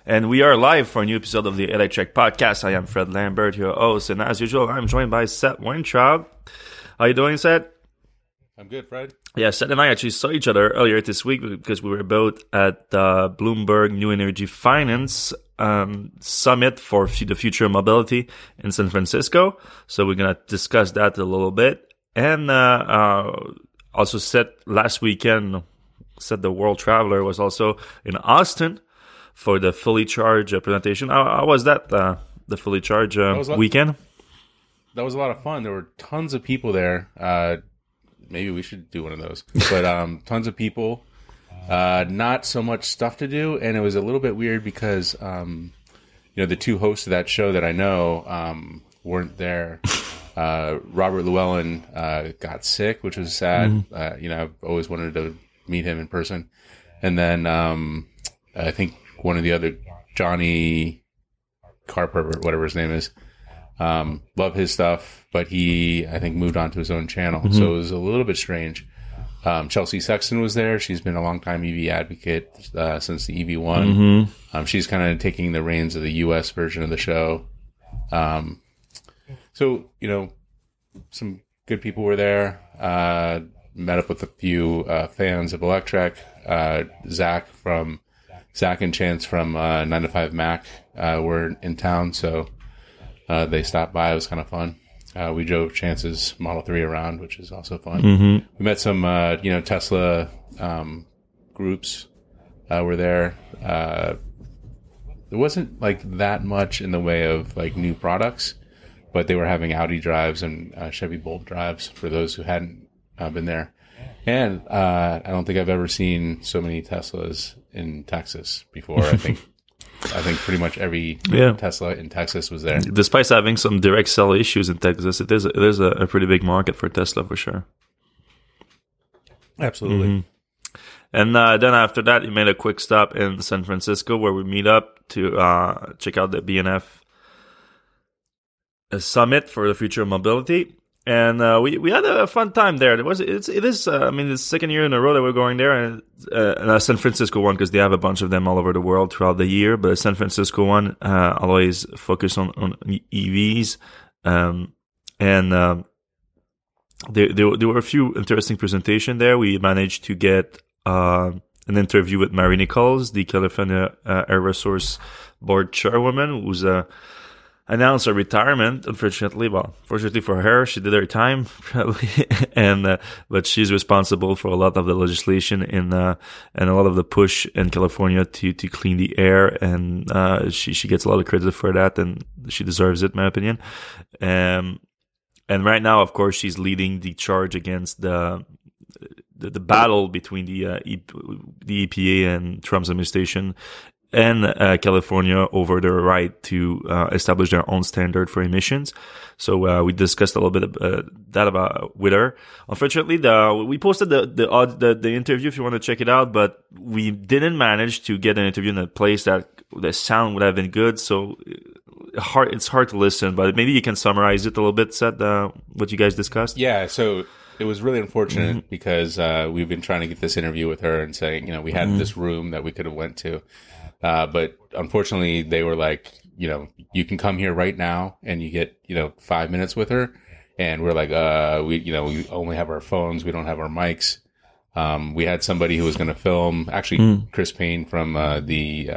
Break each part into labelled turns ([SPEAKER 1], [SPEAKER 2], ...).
[SPEAKER 1] And we are live for a new episode of the Electrek Podcast. I am Fred Lambert, your host, and as usual, I'm joined by Seth Weintraub. How you doing, Seth?
[SPEAKER 2] I'm good, Fred.
[SPEAKER 1] Yeah, Seth and I actually saw each other earlier this week because we were both at Bloomberg New Energy Finance Summit for the Future of Mobility in San Francisco. So we're going to discuss that a little bit. And also Seth, last weekend, Seth the World Traveler was also in Austin for the Fully Charged presentation. How was that, the Fully Charged weekend?
[SPEAKER 2] That was a lot of fun. There were tons of people there. Maybe we should do one of those. But tons of people. Not so much stuff to do. And it was a little bit weird because, the two hosts of that show that I know weren't there. Robert Llewellyn got sick, which was sad.
[SPEAKER 1] Mm-hmm.
[SPEAKER 2] I've always wanted to meet him in person. And then I think one of the other, Johnny Carper, whatever his name is, love his stuff, but he, I think, moved on to his own channel. Mm-hmm. So it was a little bit strange. Chelsea Sexton was there. She's been a longtime EV advocate since the EV1. Mm-hmm. She's kind of taking the reins of the U.S. version of the show. So, some good people were there. Met up with a few fans of Electrek. Zach and Chance from 9 to 5 Mac were in town, so they stopped by. It was kind of fun. We drove Chance's Model 3 around, which is also fun. Mm-hmm. We met some, Tesla groups were there. There wasn't that much in the way of new products, but they were having Audi drives and Chevy Bolt drives for those who hadn't been there. And I don't think I've ever seen so many Teslas in Texas before. I think pretty much every Tesla in Texas was there.
[SPEAKER 1] Despite having some direct sell issues in Texas, it is a pretty big market for Tesla for sure.
[SPEAKER 2] Absolutely.
[SPEAKER 1] Mm-hmm. And then after that, you made a quick stop in San Francisco where we meet up to check out the BNF Summit for the Future of Mobility. And we had a fun time there. It is the second year in a row that we're going there, and a San Francisco one because they have a bunch of them all over the world throughout the year. But a San Francisco one always focus on EVs, and there were a few interesting presentations there. We managed to get an interview with Mary Nichols, the California Air Resource Board chairwoman, who's announced her retirement. Fortunately for her, she did her time probably, and but she's responsible for a lot of the legislation and a lot of the push in California to clean the air, and she gets a lot of credit for that, and she deserves it, in my opinion. And right now, of course, she's leading the charge against the battle between the EPA and Trump's administration and California over their right to establish their own standard for emissions. So we discussed a little bit with her. Unfortunately, we posted the interview if you want to check it out, but we didn't manage to get an interview in a place that the sound would have been good. So it's hard to listen, but maybe you can summarize it a little bit, Seth, what you guys discussed.
[SPEAKER 2] Yeah, so it was really unfortunate because we've been trying to get this interview with her and saying, we had this room that we could have went to. But unfortunately, they were like, you can come here right now and you get, 5 minutes with her. And we're like, we only have our phones. We don't have our mics. We had somebody who was going to film, actually, Chris Payne from the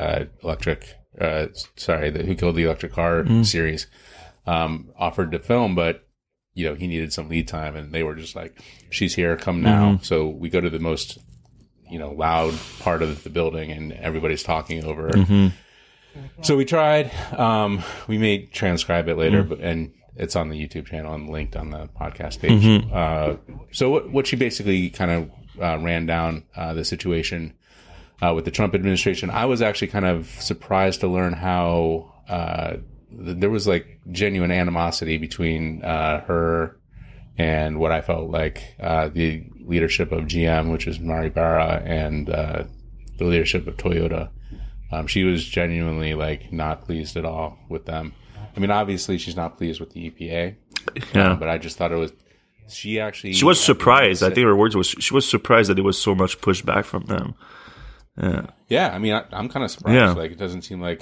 [SPEAKER 2] Who Killed the Electric Car series, offered to film, but, he needed some lead time. And they were just like, she's here, come now. So we go to the most loud part of the building and everybody's talking over. Mm-hmm. So we tried, we may transcribe it later, and it's on the YouTube channel and linked on the podcast page. Mm-hmm. So what she basically kind of ran down the situation with the Trump administration. I was actually kind of surprised to learn how there was genuine animosity between her and what I felt like the leadership of GM, which is Mari Barra, and the leadership of Toyota. She was genuinely not pleased at all with them. I mean, obviously she's not pleased with the EPA, but I just thought it was she was
[SPEAKER 1] surprised. I think her words was she was surprised that there was so much pushback from them.
[SPEAKER 2] Yeah, I mean, I'm kind of surprised.
[SPEAKER 1] Yeah.
[SPEAKER 2] Like, it doesn't seem like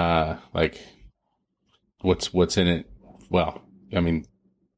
[SPEAKER 2] what's in it. Well, I mean,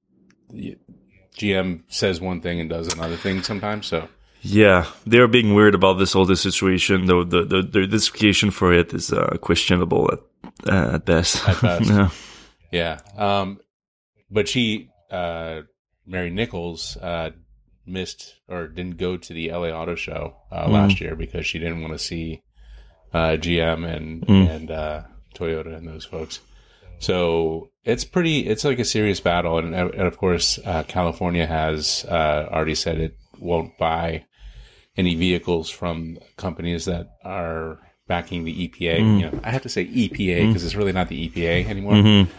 [SPEAKER 2] GM says one thing and does another thing sometimes. So
[SPEAKER 1] Yeah, they're being weird about this whole situation, though the justification for it is questionable at best.
[SPEAKER 2] At best.
[SPEAKER 1] Yeah.
[SPEAKER 2] yeah. But she, Mary Nichols, missed or didn't go to the LA Auto Show last year because she didn't want to see GM and Toyota and those folks. So it's like a serious battle, and of course California has already said it won't buy any vehicles from companies that are backing the EPA. You know, I have to say EPA because it's really not the EPA anymore.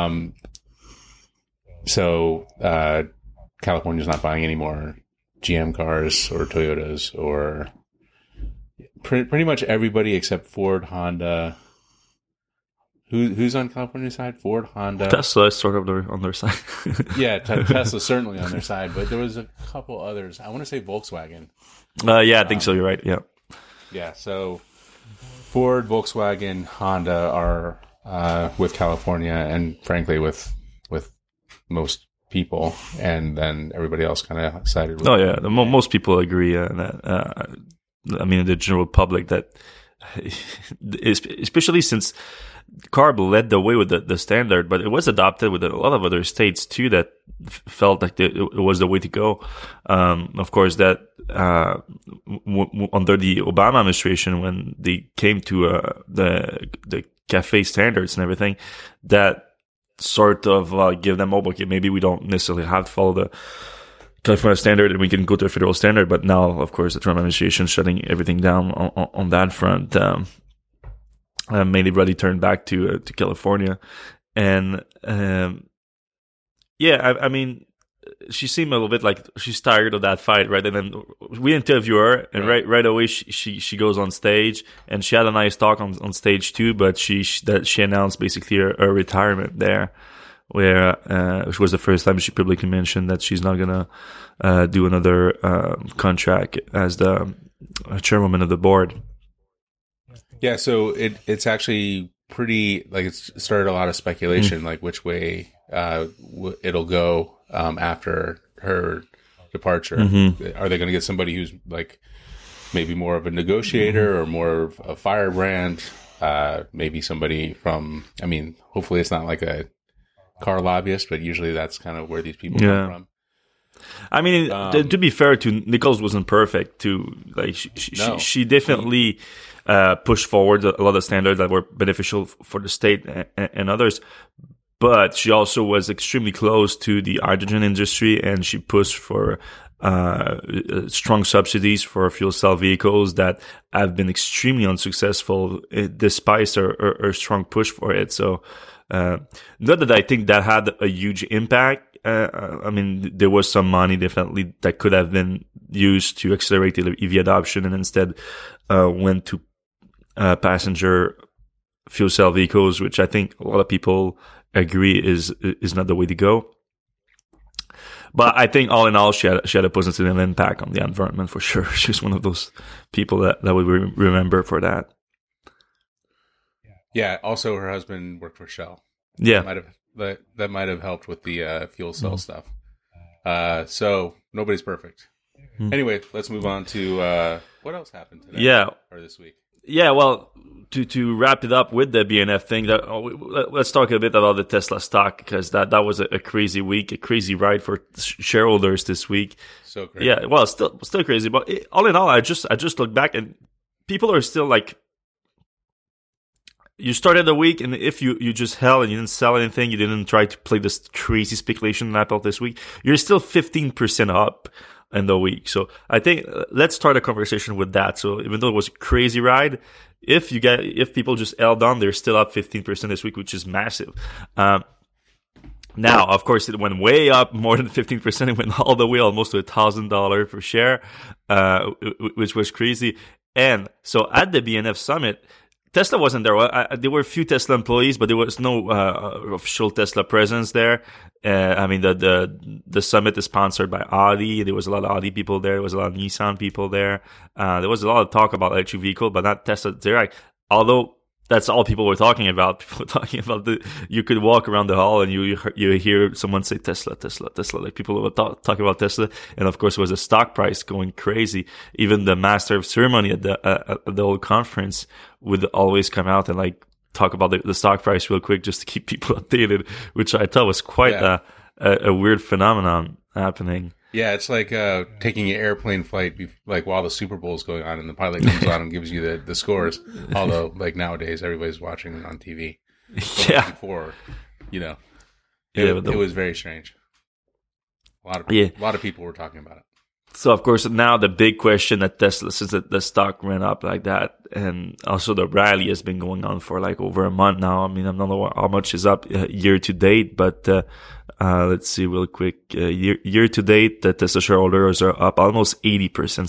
[SPEAKER 2] So California's not buying any more GM cars or Toyotas or pretty much everybody except Ford, Honda. Who's on California's side? Ford, Honda.
[SPEAKER 1] Tesla is sort of on their side.
[SPEAKER 2] Yeah, Tesla's certainly on their side, but there was a couple others. I want to say Volkswagen.
[SPEAKER 1] Yeah, I think so. You're right. Yeah.
[SPEAKER 2] Yeah, so Ford, Volkswagen, Honda are with California, and frankly with most people, and then everybody else kind of sided with.
[SPEAKER 1] Oh yeah, most people agree that. I mean, the general public that, especially since CARB led the way with the standard, but it was adopted with a lot of other states too that felt like it was the way to go. Of course, that under the Obama administration, when they came to the CAFE standards and everything, that sort of give them, okay, maybe we don't necessarily have to follow the California standard and we can go to a federal standard. But now, of course, the Trump administration shutting everything down on that front. Mainly really turned back to California. And I mean, she seemed a little bit like she's tired of that fight, right? And then we interview her, and right away she goes on stage, and she had a nice talk on stage too. But she announced basically her retirement there, where which was the first time she publicly mentioned that she's not gonna do another contract as the chairwoman of the board.
[SPEAKER 2] Yeah, so it's actually pretty, like, it's started a lot of speculation, like which way it'll go after her departure. Are they going to get somebody who's like maybe more of a negotiator or more of a firebrand? Maybe somebody from, I mean, hopefully it's not like a car lobbyist, but usually that's kind of where these people come from.
[SPEAKER 1] I mean, to be fair to Nichols, wasn't perfect too. Like she definitely pushed forward a lot of standards that were beneficial for the state and others. But she also was extremely close to the hydrogen industry, and she pushed for strong subsidies for fuel cell vehicles that have been extremely unsuccessful despite her strong push for it. So, not that I think that had a huge impact. I mean, there was some money definitely that could have been used to accelerate the EV adoption, and instead went to passenger fuel cell vehicles, which I think a lot of people agree is not the way to go. But I think all in all, she had a positive impact on the environment for sure. She's one of those people that would remember for that.
[SPEAKER 2] Yeah. Also, her husband worked for Shell.
[SPEAKER 1] Yeah,
[SPEAKER 2] that might have helped with the fuel cell stuff. So nobody's perfect. Anyway, let's move on to what else happened today. Or this week.
[SPEAKER 1] Yeah, well, to wrap it up with the BNF thing, let's talk a bit about the Tesla stock, because that was a crazy week, a crazy ride for shareholders this week.
[SPEAKER 2] So crazy.
[SPEAKER 1] Yeah, well, still crazy. But all in all, I just look back and people are still like, you started the week, and if you just held and you didn't sell anything, you didn't try to play this crazy speculation Apple this week, you're still 15% up in the week. So I think let's start a conversation with that. So even though it was a crazy ride, if people just held on, they're still up 15% this week, which is massive. Now, of course, it went way up more than 15%. It went all the way almost to $1,000 per share, which was crazy. And so at the BNF Summit, Tesla wasn't there. There were a few Tesla employees, but there was no official Tesla presence there. I mean, the summit is sponsored by Audi. There was a lot of Audi people there. There was a lot of Nissan people there. There was a lot of talk about electric vehicle, but not Tesla direct. Although that's all people were talking about. People were talking about you could walk around the hall and you hear someone say Tesla, Tesla, Tesla. Like people were talking about Tesla. And of course, it was a stock price going crazy. Even the master of ceremony at the whole conference would always come out and like talk about the stock price real quick just to keep people updated, which I thought was quite a weird phenomenon happening.
[SPEAKER 2] Yeah, it's like taking an airplane flight like while the Super Bowl is going on and the pilot comes on and gives you the scores. Although, like nowadays, everybody's watching it on TV.
[SPEAKER 1] Yeah.
[SPEAKER 2] Before, it was very strange. A lot of people were talking about it.
[SPEAKER 1] So, of course, now the big question that Tesla, since the stock ran up like that, and also the rally has been going on for like over a month now. I mean, I don't know how much is up year to date, but let's see real quick. Year to date, the Tesla shareholders are up almost 80%,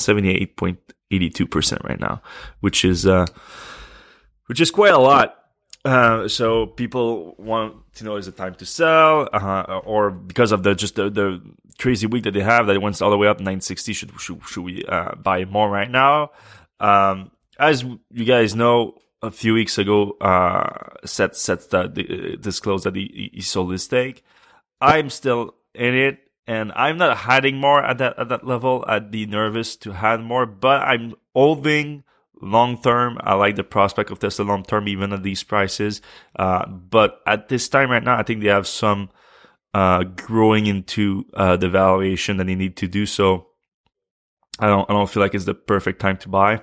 [SPEAKER 1] 78.82% right now, which is quite a lot. So people want to know, is it time to sell, or because of the crazy week that they have, that it went all the way up 960, should we buy more right now? As you guys know, a few weeks ago, Seth disclosed that he sold his stake. I'm still in it, and I'm not hiding more at that level. I'd be nervous to add more, but I'm holding long term. I like the prospect of Tesla long term, even at these prices. But at this time right now, I think they have some growing into the valuation that they need to do. So I don't feel like it's the perfect time to buy.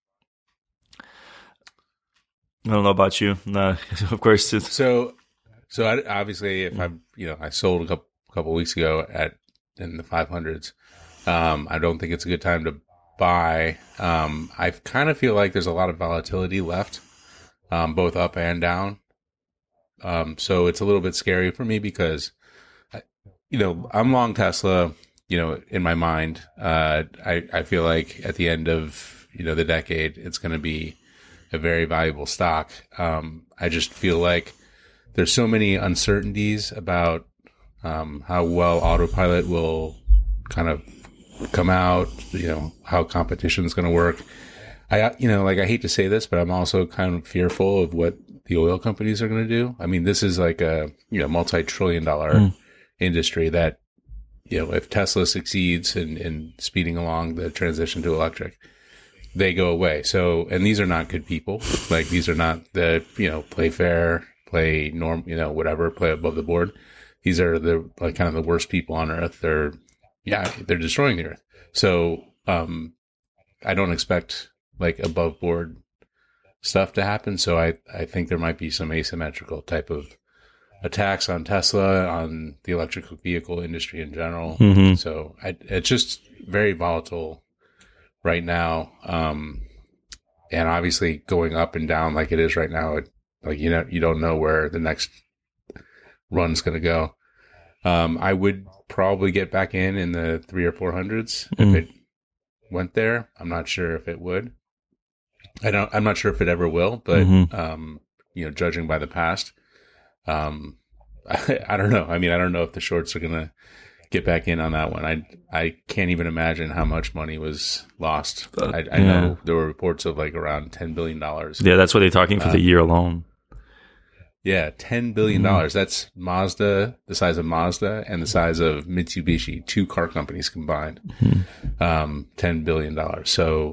[SPEAKER 1] I don't know about you. No, of course.
[SPEAKER 2] So obviously, if I sold a couple weeks ago in the 500s. I don't think it's a good time to buy. I kind of feel like there's a lot of volatility left, both up and down. So it's a little bit scary for me because, I'm long Tesla, in my mind. I feel like at the end of, the decade, it's going to be a very valuable stock. I just feel like there's so many uncertainties about how well autopilot will kind of come out, how competition is going to work. I hate to say this, but I'm also kind of fearful of what the oil companies are going to do. I mean, this is like a, multi-trillion-dollar industry that, if Tesla succeeds in speeding along the transition to electric, they go away. So, and these are not good people. Like, these are not the, play fair, play norm, whatever, play above the board. These are the kind of the worst people on earth. They're destroying the earth. So, I don't expect like above board stuff to happen. So I think there might be some asymmetrical type of attacks on Tesla, on the electric vehicle industry in general. Mm-hmm. So it's just very volatile right now. And obviously going up and down like it is right now, you don't know where the next run's going to go. I would probably get back in the 300 or 400s if it went there. I'm not sure if it would. I'm not sure if it ever will, but judging by the past, I don't know. I mean, I don't know if the shorts are gonna get back in on that one. I can't even imagine how much money was lost. I know there were reports of like around $10 billion.
[SPEAKER 1] Yeah, that's what they're talking for the year alone.
[SPEAKER 2] Yeah, $10 billion. That's Mazda, the size of Mazda, and the size of Mitsubishi, two car companies combined. $10 billion. So,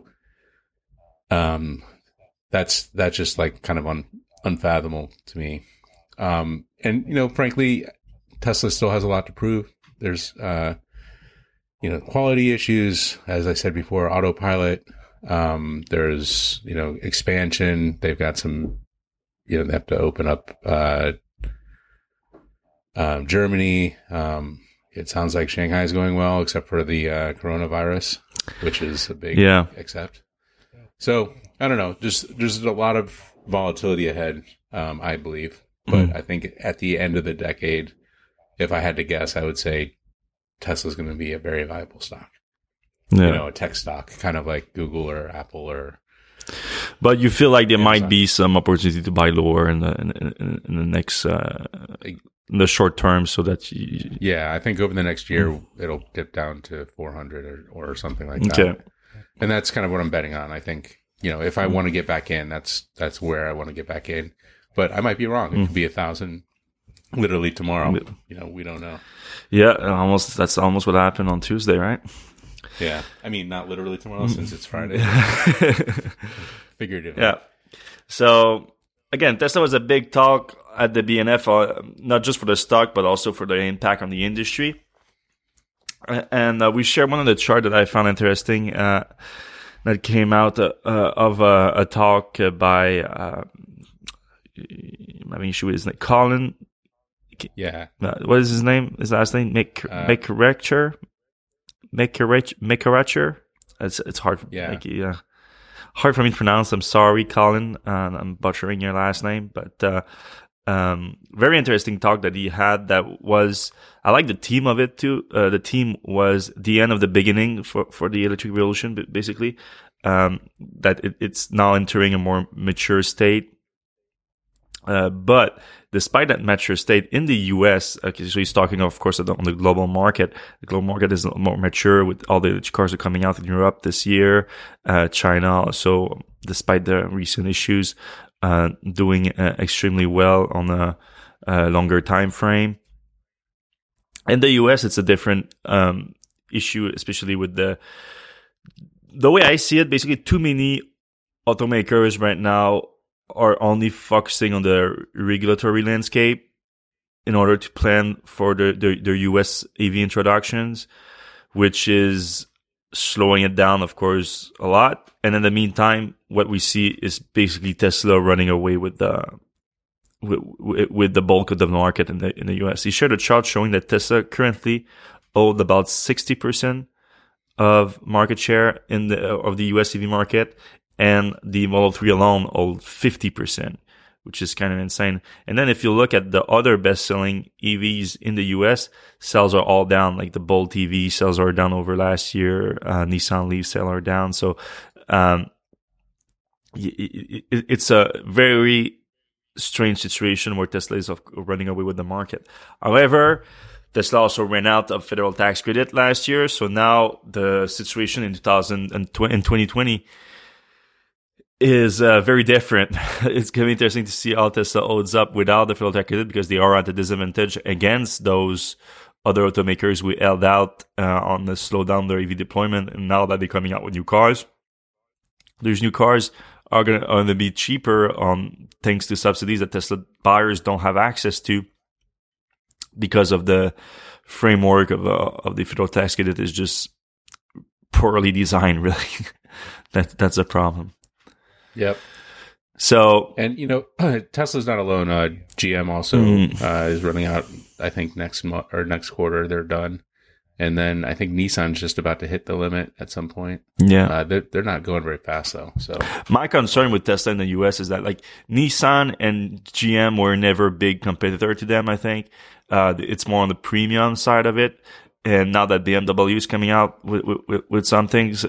[SPEAKER 2] that's just like kind of unfathomable to me. And frankly, Tesla still has a lot to prove. There's, quality issues, as I said before, autopilot. There's, expansion. They've got some, they have to open up, Germany. It sounds like Shanghai is going well, except for the, coronavirus, which is a big accept. So I don't know. There's a lot of volatility ahead, I believe. But I think at the end of the decade, if I had to guess, I would say Tesla's going to be a very valuable stock. Yeah. A tech stock, kind of like Google or Apple or
[SPEAKER 1] But you feel like there might be some opportunity to buy lower in the next in the short term, so that
[SPEAKER 2] I think over the next year it'll dip down to 400 or something like that. And that's kind of what I'm betting on. I think, if I want to get back in, that's where I want to get back in. But I might be wrong. It could be 1,000 literally tomorrow. We don't know.
[SPEAKER 1] Yeah, that's almost what happened on Tuesday, right?
[SPEAKER 2] Yeah. I mean, not literally tomorrow since it's Friday. Figuratively.
[SPEAKER 1] Yeah. So again, Tesla was a big talk at the BNF, not just for the stock, but also for the impact on the industry. And we shared one of the charts that I found interesting that came out of a talk by, I'm having issue with his name, Colin.
[SPEAKER 2] Yeah.
[SPEAKER 1] What is his name? His last name? Makaracher? It's hard. Hard for me to pronounce. I'm sorry, Colin. I'm butchering your last name, but very interesting talk that he had. That was, I like the theme of it too. The theme was the end of the beginning for the electric revolution, basically. That it's now entering a more mature state. But despite that mature state in the US, so he's talking, of course, on the global market. The global market is more mature with all the electric cars are coming out in Europe this year. China also, despite the recent issues, doing extremely well on a longer time frame. In the US, it's a different issue, especially with the way I see it. Basically, too many automakers right now are only focusing on the regulatory landscape in order to plan for their US EV introductions, which is slowing it down, of course, a lot. And in the meantime, what we see is basically Tesla running away with the bulk of the market in the US. He shared a chart showing that Tesla currently owed about 60% of market share of the US EV market, and the Model 3 alone owed 50%, which is kind of insane. And then if you look at the other best-selling EVs in the US, sales are all down. Like the Bolt EV sales are down over last year. Nissan Leaf sales are down. So it's a very strange situation where Tesla is running away with the market. However, Tesla also ran out of federal tax credit last year. So now the situation in 2020 is very different. It's going to be interesting to see how Tesla holds up without the federal tax credit, because they are at a disadvantage against those other automakers who held out on the slow down their EV deployment. And now that they're coming out with new cars, those new cars are going to be cheaper thanks to subsidies that Tesla buyers don't have access to, because of the framework of the federal tax credit is just poorly designed, really. That's a problem.
[SPEAKER 2] Yep.
[SPEAKER 1] So,
[SPEAKER 2] and Tesla's not alone. GM also is running out. I think next quarter they're done, and then I think Nissan's just about to hit the limit at some point.
[SPEAKER 1] Yeah,
[SPEAKER 2] they're not going very fast though. So
[SPEAKER 1] my concern with Tesla in the US is that like Nissan and GM were never a big competitor to them. I think it's more on the premium side of it, and now that BMW is coming out with some things,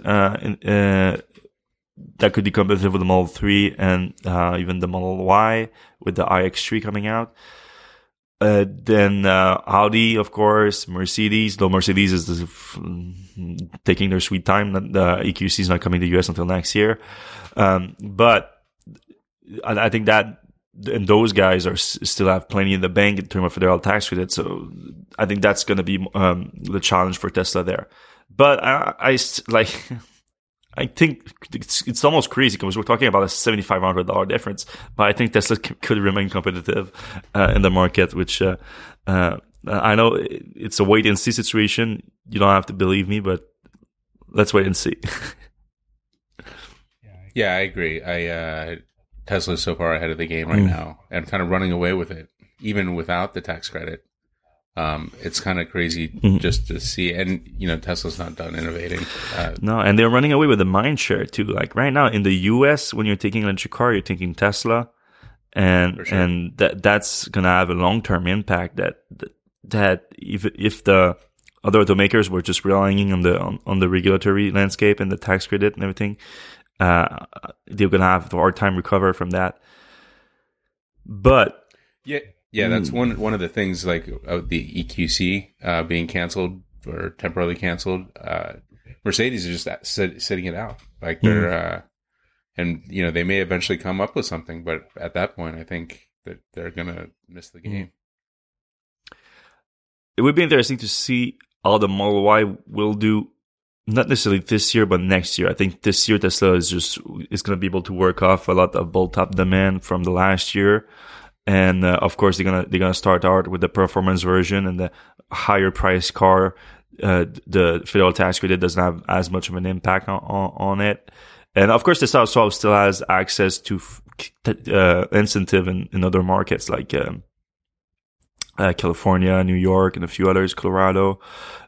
[SPEAKER 1] that could be competitive with the Model 3 and even the Model Y with the iX3 coming out. Then Audi, of course, Mercedes, though Mercedes is taking their sweet time. The EQC is not coming to the US until next year. But I think that and those guys still have plenty in the bank in terms of federal tax credit. So I think that's going to be the challenge for Tesla there. But I think it's almost crazy because we're talking about a $7,500 difference, but I think Tesla could remain competitive in the market, which I know it's a wait and see situation. You don't have to believe me, but let's wait and see.
[SPEAKER 2] Yeah, I agree. Tesla's so far ahead of the game right now and kind of running away with it, even without the tax credit. It's kind of crazy just to see, and Tesla's not done innovating.
[SPEAKER 1] No, and they're running away with the mind share too. Like right now in the US, when you're taking an electric car, you're taking Tesla, and that's gonna have a long term impact. That if the other automakers were just relying on the regulatory landscape and the tax credit and everything, they're going to have a hard time recover from that. But
[SPEAKER 2] yeah, that's one of the things, like the EQC being canceled or temporarily canceled. Mercedes is just sitting it out. Like they're, and they may eventually come up with something, but at that point, I think that they're gonna miss the game.
[SPEAKER 1] It would be interesting to see how the Model Y will do. Not necessarily this year, but next year. I think this year Tesla is going to be able to work off a lot of bolt-up demand from the last year, and of course they're gonna start out with the performance version and the higher price car. The federal tax credit doesn't have as much of an impact on it, and of course Tesla also still has access to incentive in other markets like California, New York, and a few others, Colorado.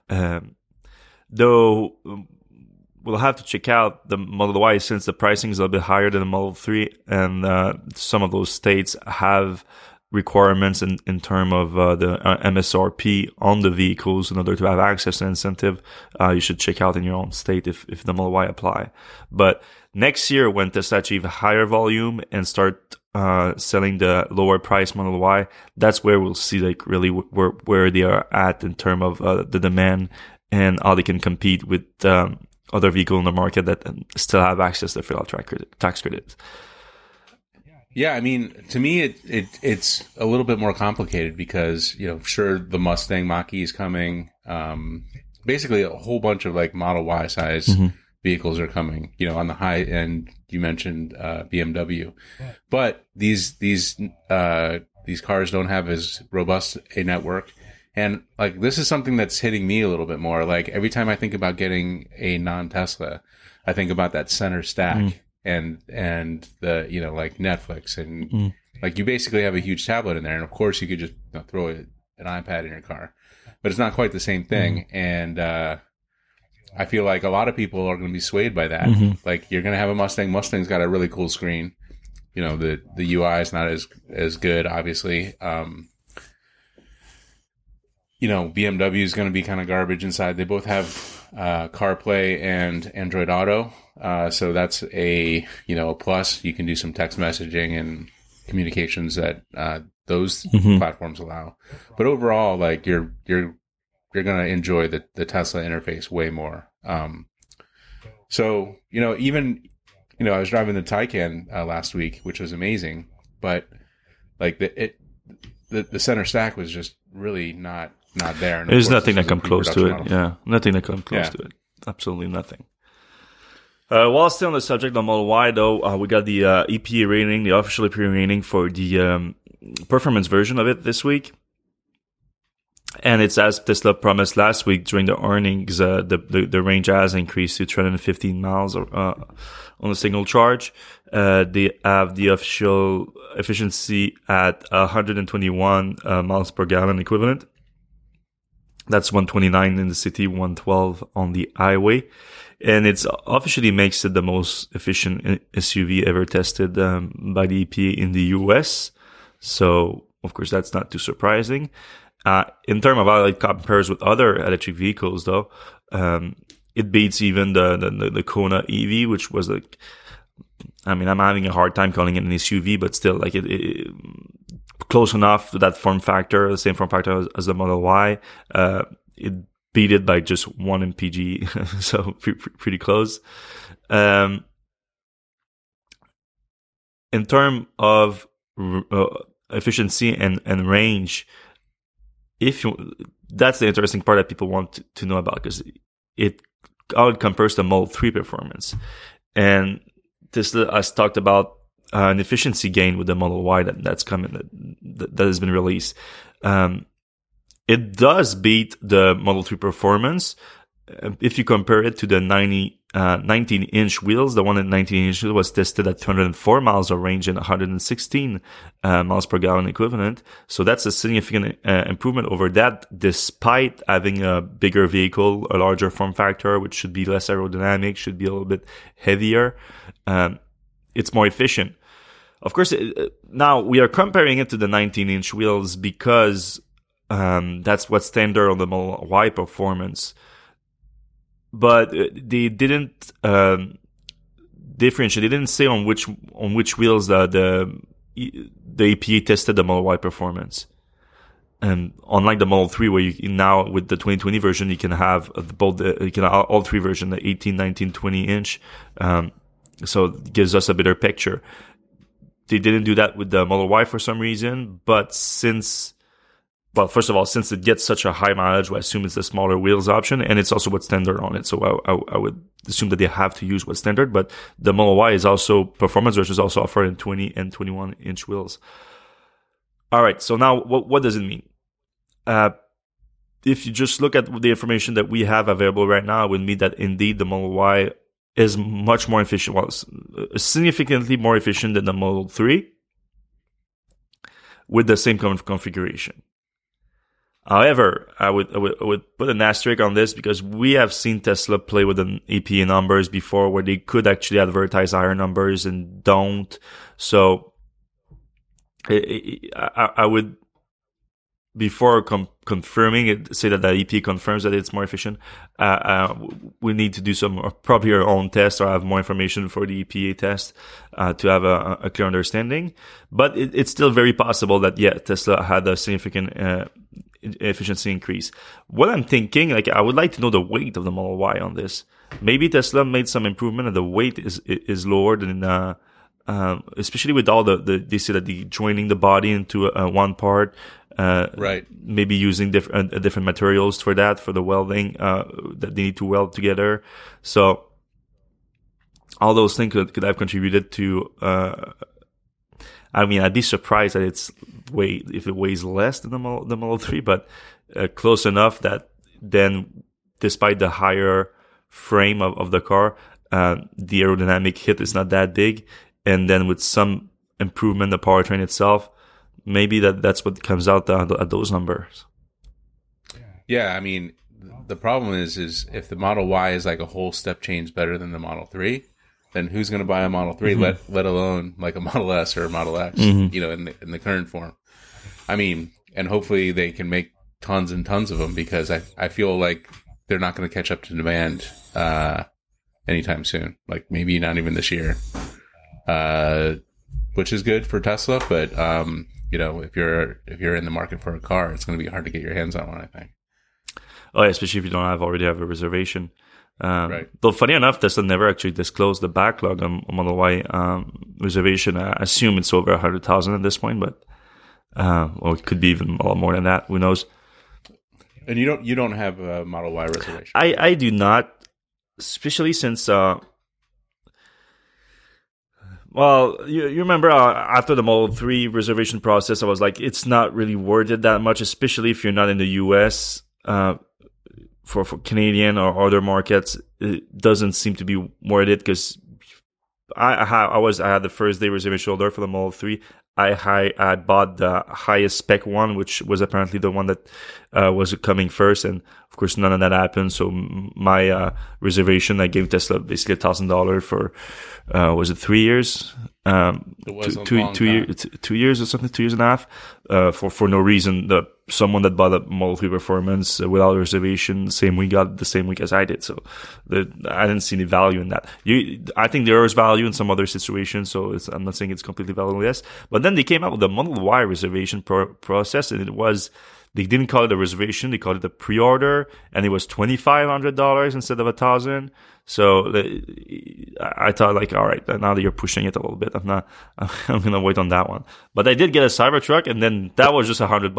[SPEAKER 1] Though we'll have to check out the Model Y since the pricing is a little bit higher than the Model 3, and some of those states have requirements in terms of the MSRP on the vehicles in order to have access to incentive. You should check out in your own state if the Model Y apply. But next year, when Tesla achieve a higher volume and start selling the lower price Model Y, that's where we'll see like really where they are at in terms of the demand and how they can compete with other vehicles in the market that still have access to federal tax credits.
[SPEAKER 2] Yeah, I mean, to me, it's a little bit more complicated because, sure, the Mustang Mach-E is coming. Basically, a whole bunch of like Model Y size vehicles are coming. On the high end, you mentioned BMW, but these cars don't have as robust a network. And like, this is something that's hitting me a little bit more. Like every time I think about getting a non-Tesla, I think about that center stack and the, like Netflix and like you basically have a huge tablet in there. And of course you could just throw an iPad in your car, but it's not quite the same thing. And, I feel like a lot of people are going to be swayed by that. Like you're going to have a Mustang. Mustang's got a really cool screen. The UI is not as good, obviously. BMW is going to be kind of garbage inside. They both have CarPlay and Android Auto, so that's a plus. You can do some text messaging and communications that those platforms allow. But overall, like you're going to enjoy the Tesla interface way more. So even I was driving the Taycan last week, which was amazing, but like the center stack was just really not there. And
[SPEAKER 1] there's nothing that comes close to it. Model. Yeah, nothing that comes close to it. Absolutely nothing. While still on the subject of Model Y, though, we got the EPA rating, the official EPA rating for the performance version of it this week. And it's as Tesla promised last week during the earnings, the range has increased to 315 miles on a single charge. They have the official efficiency at 121 miles per gallon equivalent. That's 129 in the city, 112 on the highway. And it's officially makes it the most efficient SUV ever tested by the EPA in the US. So, of course, that's not too surprising. In terms of how it compares with other electric vehicles, though, it beats even the Kona EV, which was like, I'm having a hard time calling it an SUV, but still, like it close enough to that form factor, the same form factor as the Model Y. It beat it by just 1 mpg, so pretty close. In terms of efficiency and range, that's the interesting part that people want to know about, because how it compares to Model 3 performance. And Tesla has talked about an efficiency gain with the Model Y that's coming, that has been released. It does beat the Model 3 performance if you compare it to the 19-inch wheels. The one at 19-inch was tested at 204 miles of range and 116 miles per gallon equivalent. So that's a significant improvement over that, despite having a bigger vehicle, a larger form factor, which should be less aerodynamic, should be a little bit heavier. It's more efficient. Of course, now we are comparing it to the 19-inch wheels because that's what's standard on the Model Y performance. But they didn't differentiate. They didn't say on which wheels the EPA tested the Model Y performance. And unlike the Model 3, where you now with the 2020 version, you can have all three versions, the 18, 19, 20 inch. So it gives us a better picture. They didn't do that with the Model Y for some reason, but since it gets such a high mileage, I assume it's the smaller wheels option, and it's also what's standard on it. So I would assume that they have to use what's standard, but the Model Y is also performance version is also offered in 20 and 21 inch wheels. All right. So now what does it mean? If you just look at the information that we have available right now, it would mean that indeed the Model Y is much more efficient, significantly more efficient than the Model 3 with the same configuration. However, I would put an asterisk on this because we have seen Tesla play with the EPA numbers before where they could actually advertise higher numbers and don't. So I would, before confirming it, say that the EPA confirms that it's more efficient. We need to do probably our own test or have more information for the EPA test to have a clear understanding. But it's still very possible that Tesla had a significant efficiency increase. What I'm thinking, I would like to know the weight of the Model Y on this. Maybe Tesla made some improvement and the weight is lower than especially with all they say that the joining the body into one part.
[SPEAKER 2] Right.
[SPEAKER 1] Maybe using different materials for the welding that they need to weld together. So all those things could have contributed to. I'd be surprised that if it weighs less than the Model 3, but close enough that then, despite the higher frame of the car, the aerodynamic hit is not that big, and then with some improvement, the powertrain itself. Maybe that's what comes out at those numbers.
[SPEAKER 2] Yeah, the problem is if the Model Y is like a whole step change better than the Model 3, then who's going to buy a Model 3, mm-hmm. let alone like a Model S or a Model X, mm-hmm. in the current form? And hopefully they can make tons and tons of them because I feel like they're not going to catch up to demand anytime soon. Like maybe not even this year, which is good for Tesla, but if you're in the market for a car, it's going to be hard to get your hands on one, I think.
[SPEAKER 1] Oh, yeah, especially if you don't already have a reservation.
[SPEAKER 2] Right.
[SPEAKER 1] Though funny enough, Tesla never actually disclosed the backlog on Model Y reservation. I assume it's over 100,000 at this point, but or it could be even a lot more than that. Who knows?
[SPEAKER 2] And you don't have a Model Y reservation.
[SPEAKER 1] I do not, especially since. Well, you remember after the Model 3 reservation process, I was like, it's not really worth it that much, especially if you're not in the U.S. For Canadian or other markets, it doesn't seem to be worth it because I had the first day reservation order for the Model 3. I bought the highest spec one, which was apparently the one that was coming first, and of course none of that happened. So my reservation, I gave Tesla basically $1,000 for was it 3 years?
[SPEAKER 2] It was
[SPEAKER 1] two years or something, 2 years and a half, for no reason. Someone that bought a Model 3 Performance without a reservation got the same week as I did. So I didn't see any value in that. I think there is value in some other situations, so I'm not saying it's completely valueless. But then they came out with the Model Y reservation process, and they didn't call it a reservation, they called it a pre-order, and it was $2,500 instead of $1,000. So I thought, all right, now that you're pushing it a little bit, I'm gonna wait on that one. But I did get a Cybertruck, and then that was just $100.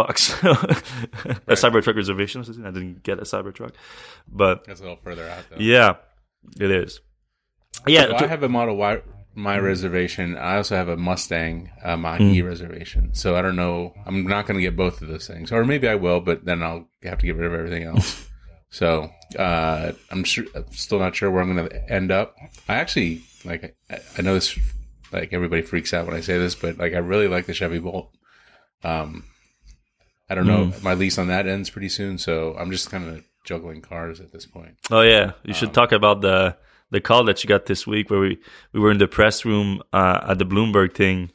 [SPEAKER 1] A Cybertruck reservation. I didn't get a Cybertruck, but
[SPEAKER 2] that's a little further out, though.
[SPEAKER 1] Yeah, it is. Yeah,
[SPEAKER 2] so I have a Model Y. My reservation. I also have a Mustang Mach-E reservation. So I don't know. I'm not going to get both of those things, or maybe I will, but then I'll have to get rid of everything else. So I'm still not sure where I'm going to end up. I actually I know this. Everybody freaks out when I say this, but I really like the Chevy Bolt. I don't know. My lease on that ends pretty soon, so I'm just kind of juggling cars at this point.
[SPEAKER 1] Oh yeah, you should talk about the call that you got this week where we were in the press room at the Bloomberg thing.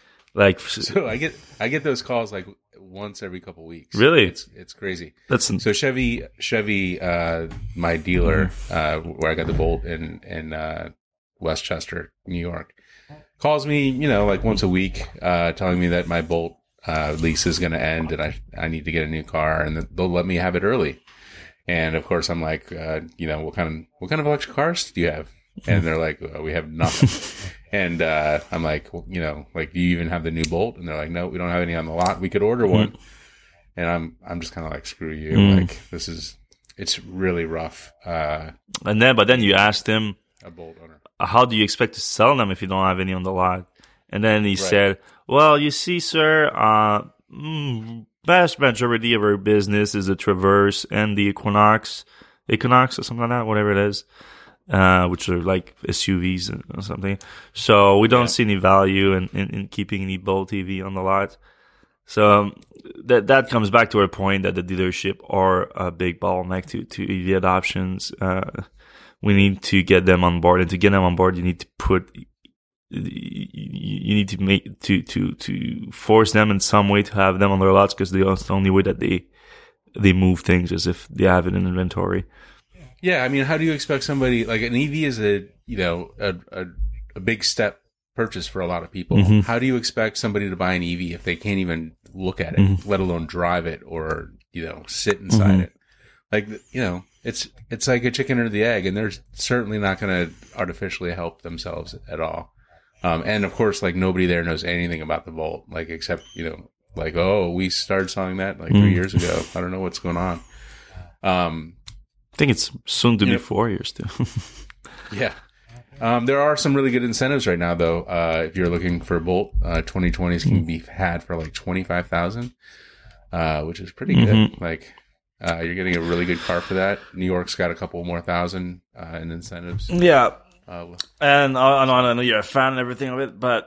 [SPEAKER 2] So I get those calls once every couple weeks.
[SPEAKER 1] Really?
[SPEAKER 2] It's crazy.
[SPEAKER 1] So
[SPEAKER 2] Chevy, my dealer, where I got the Bolt in Westchester, New York. Calls me, like once a week, telling me that my Bolt lease is going to end and I need to get a new car and that they'll let me have it early. And of course I'm like, what kind of electric cars do you have? And they're like, we have nothing. And I'm like, do you even have the new Bolt? And they're like, no, we don't have any on the lot. We could order one. And I'm just kind of like, screw you. Like it's really rough.
[SPEAKER 1] But then you asked him,
[SPEAKER 2] a Bolt owner,
[SPEAKER 1] how do you expect to sell them if you don't have any on the lot? And then he said, well, you see, sir, vast majority of our business is the Traverse and the Equinox or something like that, whatever it is, which are like SUVs or something. So we don't see any value in keeping any Bolt EV on the lot. So that comes back to our point that the dealership are a big bottleneck to EV adoptions. We need to get them on board, and to get them on board, you need to force them in some way to have them on their lots, because that's the only way that they move things, as if they have it in inventory.
[SPEAKER 2] Yeah, I mean, how do you expect somebody like an EV is a big step purchase for a lot of people. Mm-hmm. How do you expect somebody to buy an EV if they can't even look at it, let alone drive it or sit inside it? Like, it's like a chicken or the egg, and they're certainly not going to artificially help themselves at all. And of course, like, nobody there knows anything about the Volt, like, except, like, oh, we started selling that like 3 years ago. I don't know what's going on.
[SPEAKER 1] I think it's soon to be 4 years too.
[SPEAKER 2] Yeah. There are some really good incentives right now, though. If you're looking for a Bolt, 2020s can be had for like $25,000, which is pretty good. Like, you're getting a really good car for that. New York's got a couple more thousand in incentives.
[SPEAKER 1] Yeah, and I know you're a fan and everything of it, but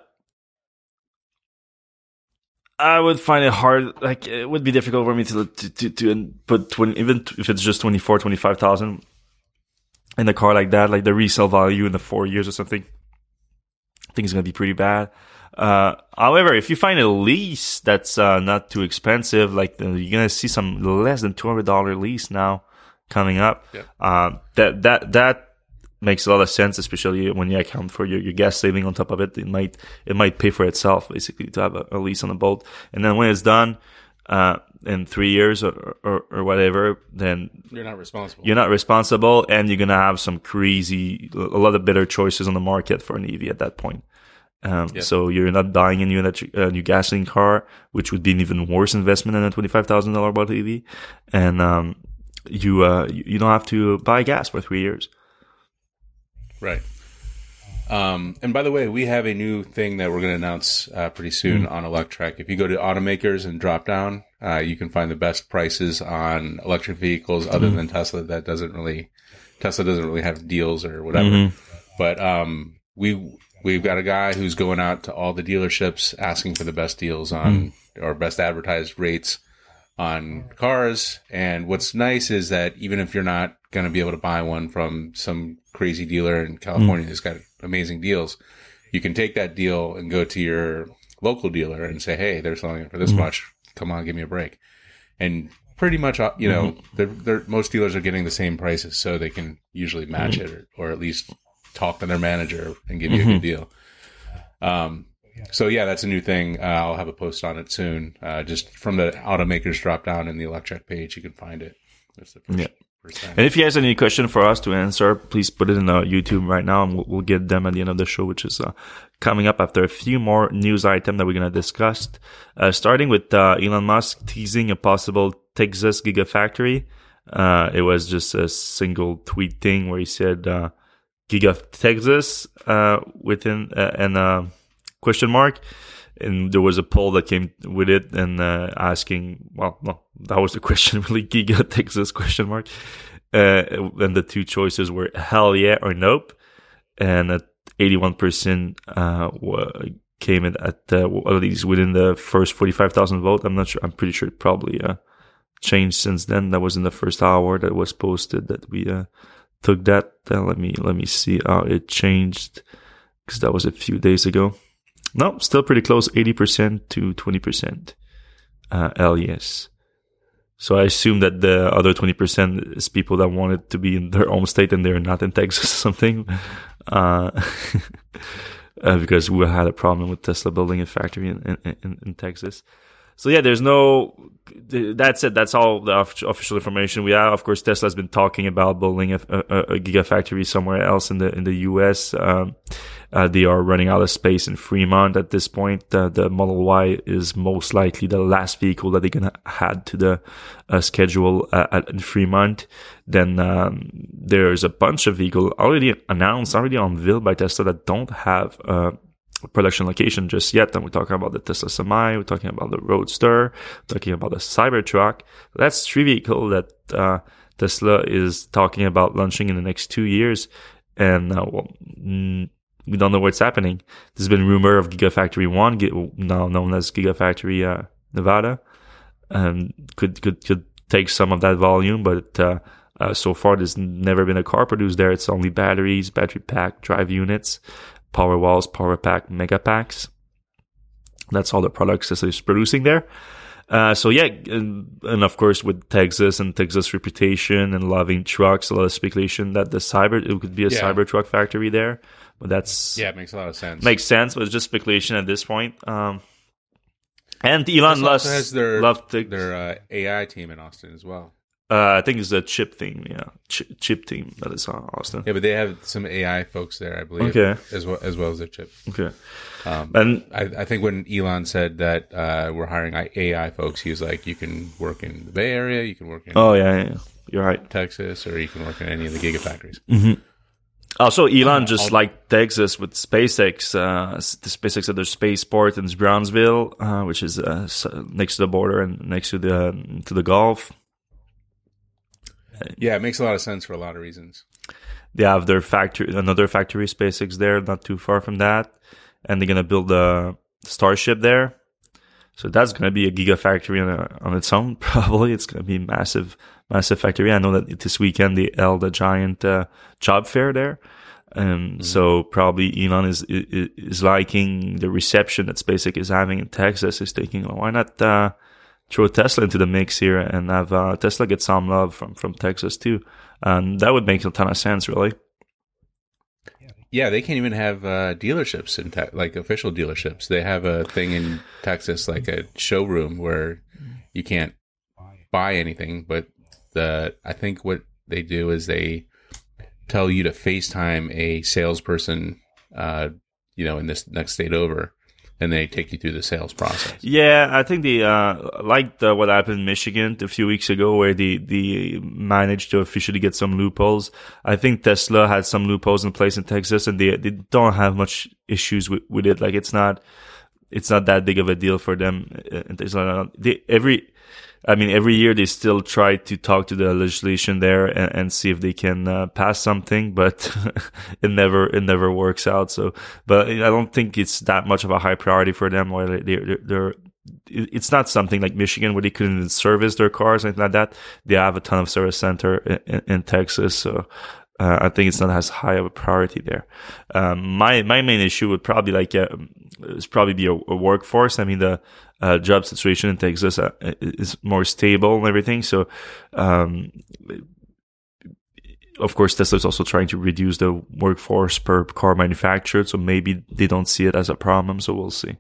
[SPEAKER 1] I would find it hard. Like, it would be difficult for me to put even if it's just 25,000 in a car like that. Like, the resale value in the 4 years or something, I think it's gonna be pretty bad. However, if you find a lease that's not too expensive, like you're gonna see some less than $200 lease now coming up. Yeah. That makes a lot of sense, especially when you account for your gas saving on top of it. It might pay for itself basically to have a lease on a Bolt, and then when it's done in 3 years or whatever, then
[SPEAKER 2] you're not responsible.
[SPEAKER 1] You're not responsible, and you're gonna have a lot of better choices on the market for an EV at that point. So you're not buying a new gasoline car, which would be an even worse investment than a $25,000 Bolt EV, and you don't have to buy gas for 3 years.
[SPEAKER 2] Right. And by the way, we have a new thing that we're going to announce pretty soon on Electrek. If you go to automakers and drop down, you can find the best prices on electric vehicles other than Tesla. Tesla doesn't really have deals or whatever. But we've got a guy who's going out to all the dealerships asking for the best deals on or best advertised rates on cars. And what's nice is that even if you're not going to be able to buy one from some crazy dealer in California who's got amazing deals, you can take that deal and go to your local dealer and say, hey, they're selling it for this much. Come on, give me a break. And pretty much, most dealers are getting the same prices, so they can usually match it or at least talk to their manager and give you a good deal. So yeah, that's a new thing. I'll have a post on it soon. Just from the automakers drop down in the Electrek page, you can find it. That's the first.
[SPEAKER 1] And if you have any question for us to answer, please put it in YouTube right now, and we'll get them at the end of the show, which is coming up after a few more news items that we're going to discuss. Starting with Elon Musk teasing a possible Texas Gigafactory. It was just a single tweet thing where he said Giga Texas within and question mark. And there was a poll that came with it and asking, well, no, that was the question, really, Giga Texas question mark. And the two choices were hell yeah or nope. And at 81% came in at least within the first 45,000 vote. I'm not sure. I'm pretty sure it probably changed since then. That was in the first hour that was posted that we took that. Let me see how it changed, because that was a few days ago. No, still pretty close, 80% to 20%. Hell yes. So I assume that the other 20% is people that want it to be in their home state and they're not in Texas or something. because we had a problem with Tesla building a factory in Texas. So yeah, there's no. That's it. That's all the official information we have. Of course, Tesla's been talking about building a gigafactory somewhere else in the U.S. They are running out of space in Fremont at this point. The Model Y is most likely the last vehicle that they're gonna add to the schedule in Fremont. Then there's a bunch of vehicles already announced, already unveiled by Tesla that don't have production location just yet. And we're talking about the Tesla Semi, we're talking about the Roadster, we're talking about the Cybertruck. That's 3 vehicles that Tesla is talking about launching in the next 2 years. And we don't know what's happening. There's been rumor of Gigafactory 1, now known as Gigafactory Nevada, and could take some of that volume, but so far there's never been a car produced there. It's only batteries, battery pack, drive units, power walls, power pack, mega packs. That's all the products Tesla is producing there. So yeah, and of course with Texas and Texas reputation and loving trucks, a lot of speculation that it could be a Cybertruck factory there. But
[SPEAKER 2] it makes a lot of sense.
[SPEAKER 1] Makes sense, but it's just speculation at this point. And Elon Musk
[SPEAKER 2] has their AI team in Austin as well.
[SPEAKER 1] I think it's a chip team, chip team that is Austin.
[SPEAKER 2] Yeah, but they have some AI folks there, I believe, as well as their chip.
[SPEAKER 1] Okay.
[SPEAKER 2] And I think when Elon said that we're hiring AI folks, he was like, you can work in the Bay Area, you can work in
[SPEAKER 1] you're right,
[SPEAKER 2] Texas, or you can work in any of the gigafactories.
[SPEAKER 1] Mm-hmm. Also, Elon like Texas with SpaceX. The SpaceX at their spaceport in Brownsville, which is next to the border and next to the Gulf.
[SPEAKER 2] Yeah, it makes a lot of sense for a lot of reasons.
[SPEAKER 1] They have their another factory, SpaceX, there, not too far from that, and they're gonna build a Starship there. So that's gonna be a gigafactory on its own. Probably it's gonna be a massive factory. I know that this weekend they held a giant job fair there, and so probably Elon is liking the reception that SpaceX is having in Texas. Is thinking, why not throw Tesla into the mix here and have Tesla get some love from Texas too. And that would make a ton of sense, really.
[SPEAKER 2] Yeah, they can't even have dealerships like official dealerships. They have a thing in Texas, like a showroom where you can't buy anything. But I think what they do is they tell you to FaceTime a salesperson, in this next state over. And they take you through the sales process. Yeah,
[SPEAKER 1] I think they liked what happened in Michigan a few weeks ago, where they managed to officially get some loopholes. I think Tesla had some loopholes in place in Texas, and they don't have much issues with it. Like it's not that big of a deal for them. Every year they still try to talk to the legislation there and see if they can pass something, but it never works out. So, but I don't think it's that much of a high priority for them. Where it's not something like Michigan where they couldn't service their cars, anything like that. They have a ton of service center in Texas, so I think it's not as high of a priority there. My main issue would probably be a workforce. I mean, the job situation in Texas is more stable and everything. So, of course, Tesla's also trying to reduce the workforce per car manufactured. So maybe they don't see it as a problem. So we'll see.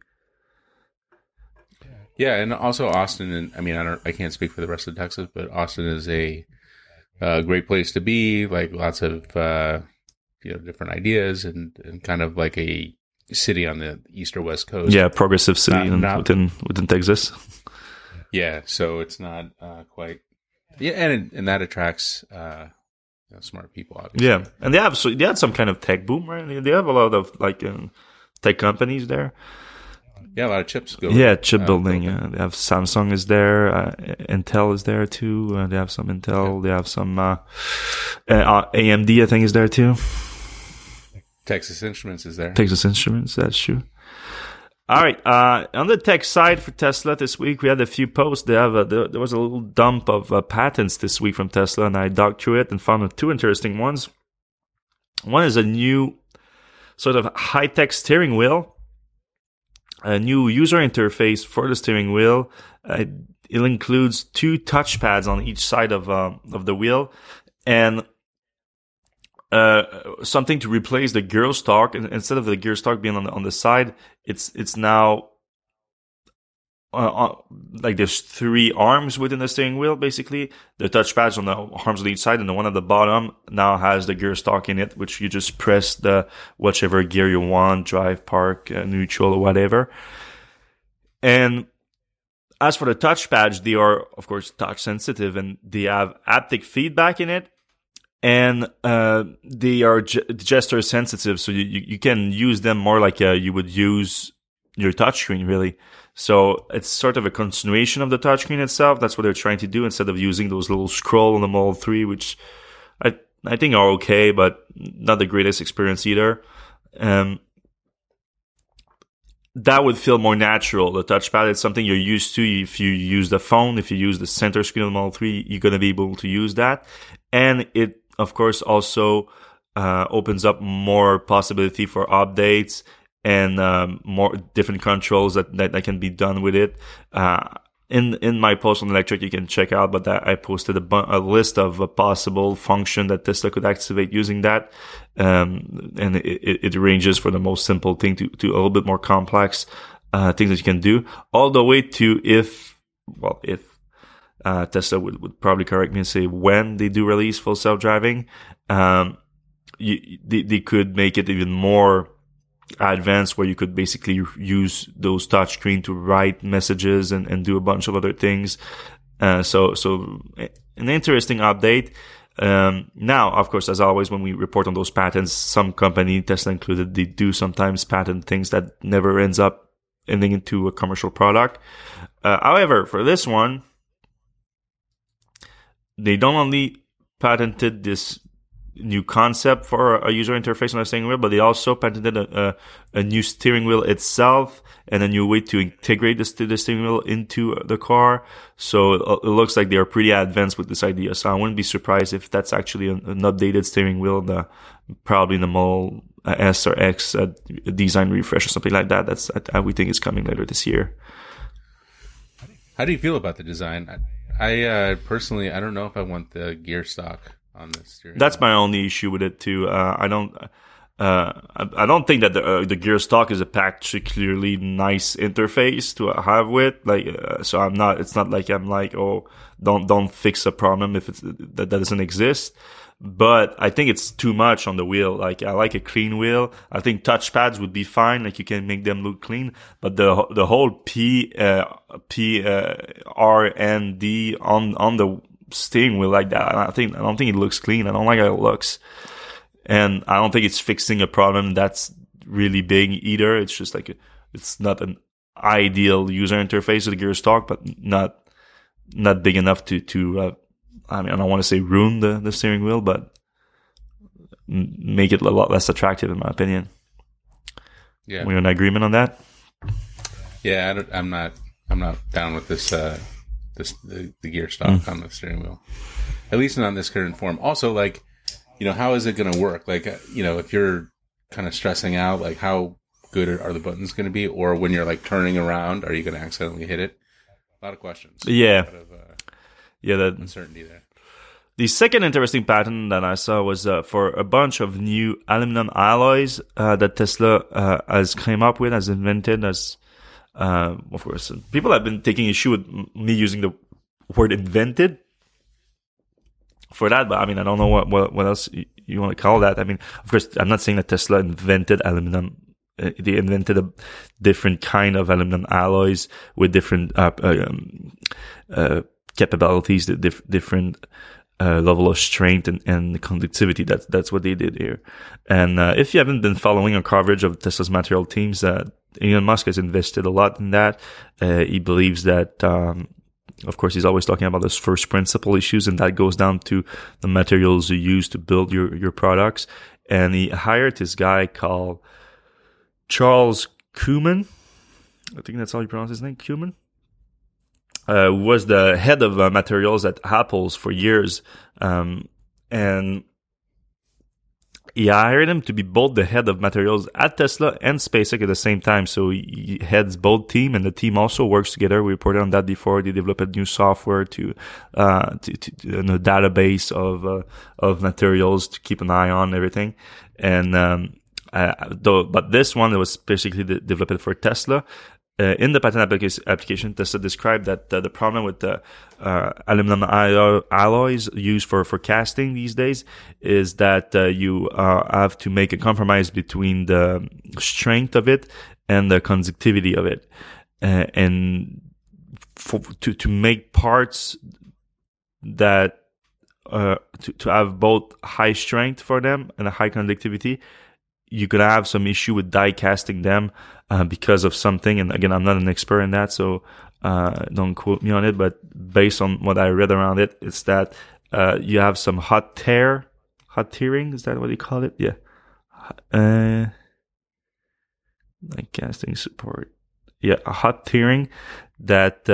[SPEAKER 2] Yeah, and also Austin, and I can't speak for the rest of Texas, but Austin is a great place to be. Like lots of different ideas and kind of like a city on the east or west coast.
[SPEAKER 1] Yeah, progressive city within Texas.
[SPEAKER 2] Yeah, so it's not quite. Yeah, and that attracts smart people, obviously.
[SPEAKER 1] Yeah, and they had some kind of tech boom, right? They have a lot of tech companies there.
[SPEAKER 2] Yeah, a lot of chips go.
[SPEAKER 1] Yeah, chip building. Yeah, they have Samsung is there, Intel is there too. They have some Intel. They have some AMD, I think, is there too.
[SPEAKER 2] Texas Instruments is there.
[SPEAKER 1] Texas Instruments, that's true. All right. On the tech side for Tesla this week, we had a few posts. There was a little dump of patents this week from Tesla, and I dug through it and found two interesting ones. One is a new sort of high-tech steering wheel, a new user interface for the steering wheel. It includes 2 touchpads on each side of the wheel, and something to replace the gear stalk. And instead of the gear stalk being on the side, it's now like there's 3 arms within the steering wheel. Basically, the touchpad's on the arms on each side, and the one at the bottom now has the gear stalk in it, which you just press the whichever gear you want, drive, park, neutral, or whatever. And as for the touchpads, they are of course touch sensitive, and they have haptic feedback in it, and they are gesture sensitive, so you can use them more like you would use your touchscreen, really. So it's sort of a continuation of the touchscreen itself. That's what they're trying to do, instead of using those little scroll on the Model 3, which I think are okay, but not the greatest experience either. That would feel more natural. The touchpad is something you're used to. If you use the phone, if you use the center screen of the Model 3, you're going to be able to use that. And it, of course, also opens up more possibility for updates and more different controls that can be done with it. In my post on electric, you can check out, but I posted a list of a possible function that Tesla could activate using that. And it ranges from the most simple thing to a little bit more complex things that you can do, all the way to if Tesla would probably correct me and say when they do release full self-driving, they could make it even more advanced, where you could basically use those touchscreen to write messages and do a bunch of other things. So an interesting update. Now, of course, as always, when we report on those patents, some company, Tesla included, they do sometimes patent things that never ending into a commercial product. However, for this one, they don't only patented this new concept for a user interface on a steering wheel, but they also patented a new steering wheel itself and a new way to integrate the steering wheel into the car. So it looks like they are pretty advanced with this idea. So I wouldn't be surprised if that's actually an updated steering wheel, probably in the Model S or X design refresh or something like that. We think is coming later this year.
[SPEAKER 2] How do you feel about the design? I personally, I don't know if I want the gear stock on this steering.
[SPEAKER 1] That's my only issue with it too. I don't think that the gear stock is a particularly nice interface to have with. So I'm not. It's not like I'm like, oh, don't fix a problem if that doesn't exist. But I think it's too much on the wheel. Like, I like a clean wheel. I think touchpads would be fine. Like, you can make them look clean. But the whole R and D on the steering wheel like that, I don't think it looks clean. I don't like how it looks. And I don't think it's fixing a problem that's really big either. It's just like, it's not an ideal user interface of the gear stock, but not big enough to I mean, I don't want to say ruin the steering wheel, but make it a lot less attractive, in my opinion.
[SPEAKER 2] Yeah,
[SPEAKER 1] we're in agreement on that.
[SPEAKER 2] Yeah, I'm not down with this. The gear stock on the steering wheel, at least not in this current form. Also, like, how is it going to work? Like, if you're kind of stressing out, like, how good are the buttons going to be, or when you're like turning around, are you going to accidentally hit it? A lot of questions.
[SPEAKER 1] Yeah.
[SPEAKER 2] That uncertainty there.
[SPEAKER 1] The second interesting patent that I saw was for a bunch of new aluminum alloys that Tesla has came up with, has invented. As of course, people have been taking issue with me using the word "invented" for that, but I mean, I don't know what else you want to call that. I mean, of course, I'm not saying that Tesla invented aluminum. They invented a different kind of aluminum alloys with different capabilities, different level of strength and conductivity. That's what they did here. And if you haven't been following our coverage of Tesla's material teams, Elon Musk has invested a lot in that. He believes that, of course, he's always talking about those first principle issues, and that goes down to the materials you use to build your products. And he hired this guy called Charles Kuhlman. I think that's how you pronounce his name, Kuhlman. Was the head of materials at Apple for years. And he hired him to be both the head of materials at Tesla and SpaceX at the same time. So he heads both team, and the team also works together. We reported on that before. They developed a new software to a database of materials to keep an eye on everything. And but this one was basically developed for Tesla. In the patent application, Tesla described that the problem with the aluminum alloys used for casting these days is that you have to make a compromise between the strength of it and the conductivity of it, and to make parts that to have both high strength for them and a high conductivity, you could have some issue with die casting them because of something. And again, I'm not an expert in that, so don't quote me on it. But based on what I read around it, it's that you have some hot tearing. Is that what you call it? Yeah. Like casting support. Yeah, a hot tearing that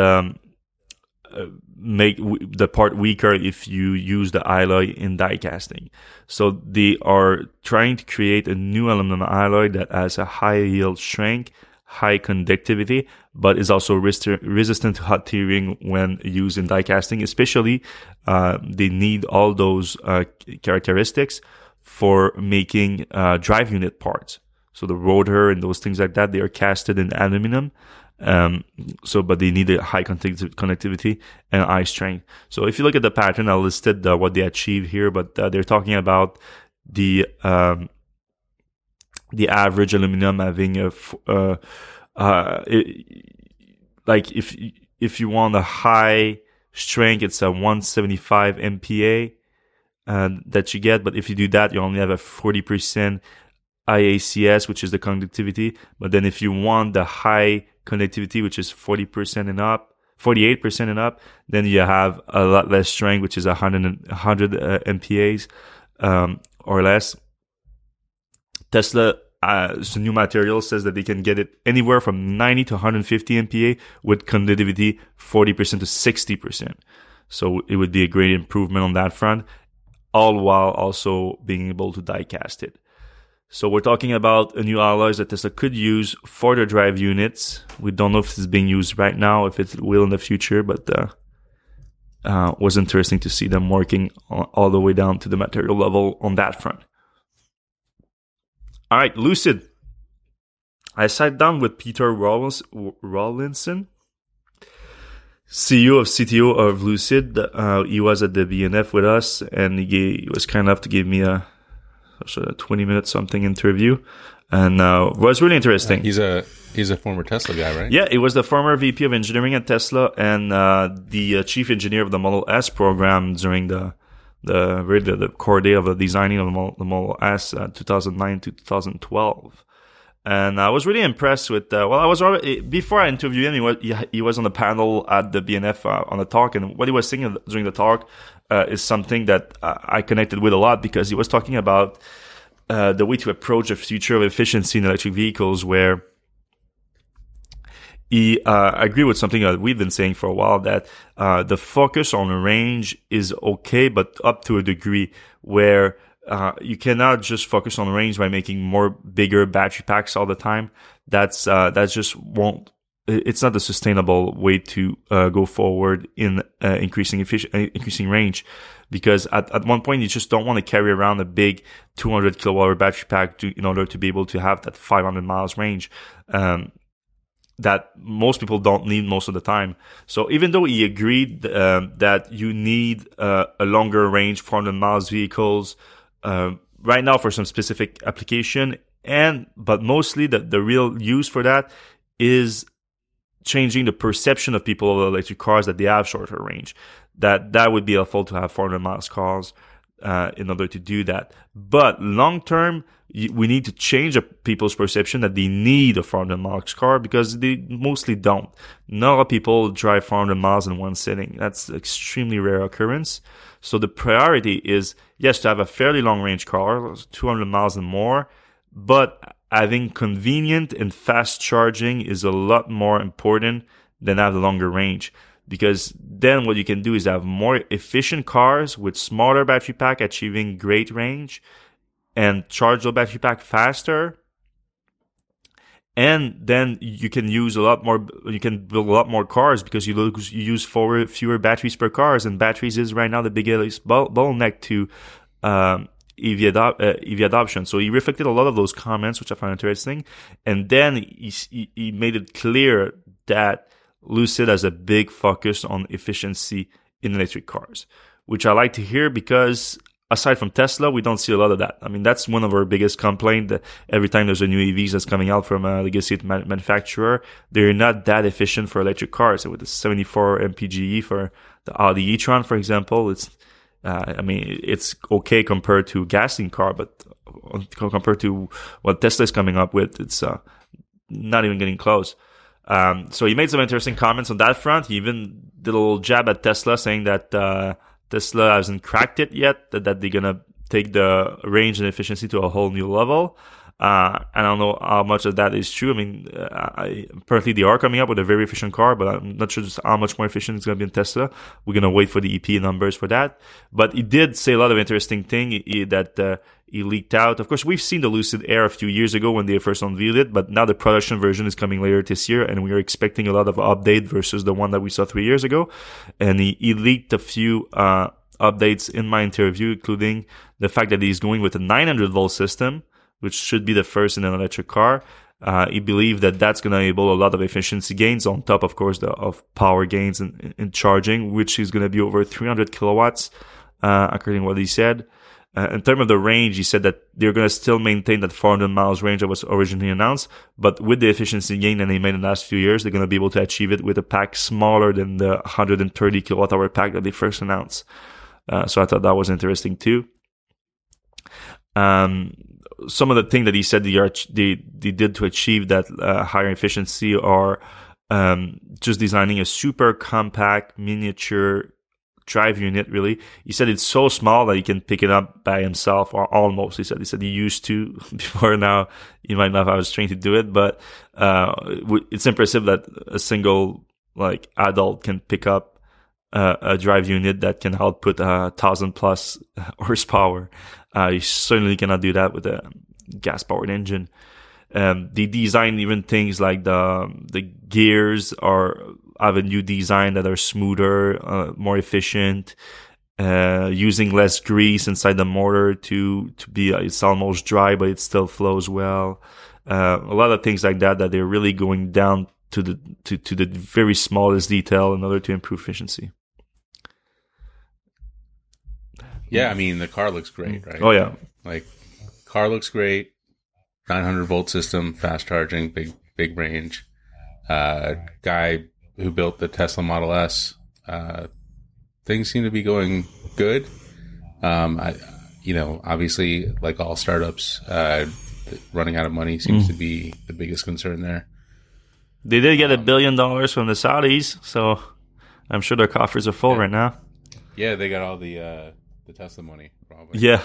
[SPEAKER 1] make the part weaker if you use the alloy in die casting. So they are trying to create a new aluminum alloy that has a high yield strength, high conductivity, but is also resistant to hot tearing when used in die casting. Especially, they need all those characteristics for making drive unit parts. So the rotor and those things like that, they are casted in aluminum. But they need a high connectivity and high strength. So if you look at the pattern, I listed what they achieved here, but they're talking about the average aluminum having like if you want a high strength, it's a 175 MPa that you get. But if you do that, you only have a 40% IACS, which is the conductivity. But then if you want the high conductivity, which is 40% and up, 48% and up, then you have a lot less strength, which is 100 MPAs or less. Tesla, new material says that they can get it anywhere from 90 to 150 MPa with conductivity 40% to 60%. So it would be a great improvement on that front, all while also being able to die cast it. So we're talking about a new alloys that Tesla could use for their drive units. We don't know if it's being used right now, if it will in the future, but was interesting to see them working all the way down to the material level on that front. All right, Lucid. I sat down with Peter Rawlinson, CEO of CTO of Lucid. He was at the BNF with us, and he was kind enough to give me a 20-minute something interview, and was really interesting.
[SPEAKER 2] He's a former Tesla guy, right?
[SPEAKER 1] Yeah, he was the former VP of engineering at Tesla and the chief engineer of the Model S program during the core day of the designing of the Model S 2009 to 2012. And I was really impressed with. I was already, before I interviewed him, he was on the panel at the BNF on the talk, and what he was saying during the talk is something that I connected with a lot, because he was talking about the way to approach the future of efficiency in electric vehicles, where he agreed with something that we've been saying for a while, that the focus on range is okay, but up to a degree, where you cannot just focus on range by making bigger battery packs all the time. That just won't. It's not a sustainable way to go forward in increasing range, because at one point you just don't want to carry around a big 200 kilowatt battery pack in order to be able to have that 500 miles range. That most people don't need most of the time. So even though he agreed that you need a longer range 400 miles vehicles right now for some specific application, but mostly the real use for that is changing the perception of people of electric cars, that they have shorter range. That would be helpful to have 400 miles cars in order to do that. But long term, we need to change people's perception that they need a 400 miles car, because they mostly don't. Not a lot of people drive 400 miles in one sitting. That's an extremely rare occurrence. So the priority is, yes, to have a fairly long range car, 200 miles and more, but having convenient and fast charging is a lot more important than have the longer range. Because then what you can do is have more efficient cars with smaller battery pack achieving great range, and charge the battery pack faster. And then you can use a lot more. You can build a lot more cars because you use fewer batteries per cars, and batteries is right now the biggest bottleneck to EV adoption. So he reflected a lot of those comments, which I found interesting, and then he made it clear that Lucid has a big focus on efficiency in electric cars, which I like to hear because aside from Tesla, we don't see a lot of that. I mean, that's one of our biggest complaints, that every time there's a new EVs that's coming out from a legacy manufacturer, they're not that efficient for electric cars. With the 74 mpge for the Audi e-tron, for example, it's okay compared to a gasoline car, but compared to what Tesla is coming up with, it's not even getting close. So he made some interesting comments on that front. He even did a little jab at Tesla, saying that Tesla hasn't cracked it yet, that they're going to take the range and efficiency to a whole new level. I don't know how much of that is true. I mean, apparently they are coming up with a very efficient car, but I'm not sure just how much more efficient it's going to be in Tesla. We're going to wait for the EP numbers for that. But he did say a lot of interesting things that he leaked out. Of course, we've seen the Lucid Air a few years ago when they first unveiled it, but now the production version is coming later this year, and we are expecting a lot of update versus the one that we saw 3 years ago. And he leaked a few updates in my interview, including the fact that he's going with a 900-volt system, which should be the first in an electric car. He believed that that's going to enable a lot of efficiency gains on top, of course, of power gains in charging, which is going to be over 300 kilowatts, according to what he said. In terms of the range, he said that they're going to still maintain that 400 miles range that was originally announced, but with the efficiency gain that they made in the last few years, they're going to be able to achieve it with a pack smaller than the 130 kilowatt hour pack that they first announced. So I thought that was interesting too. Some of the things that he said they did to achieve that higher efficiency are just designing a super compact miniature drive unit. Really, he said it's so small that he can pick it up by himself, or almost. He said he used to before. Now he might not have a strength to do it, but it's impressive that a single adult can pick up a drive unit that can output 1,000+ horsepower. You certainly cannot do that with a gas-powered engine. They designed even things like the gears have a new design that are smoother, more efficient, using less grease inside the motor to be. It's almost dry, but it still flows well. A lot of things like that they're really going down to the very smallest detail in order to improve efficiency.
[SPEAKER 2] Yeah, I mean, the car looks great, right?
[SPEAKER 1] Oh, yeah.
[SPEAKER 2] Car looks great. 900-volt system, fast charging, big range. Guy who built the Tesla Model S. Things seem to be going good. Obviously, like all startups, running out of money seems to be the biggest concern there.
[SPEAKER 1] They did get $1 billion from the Saudis, so I'm sure their coffers are full right now.
[SPEAKER 2] Yeah, they got all the Tesla money, probably.
[SPEAKER 1] Yeah.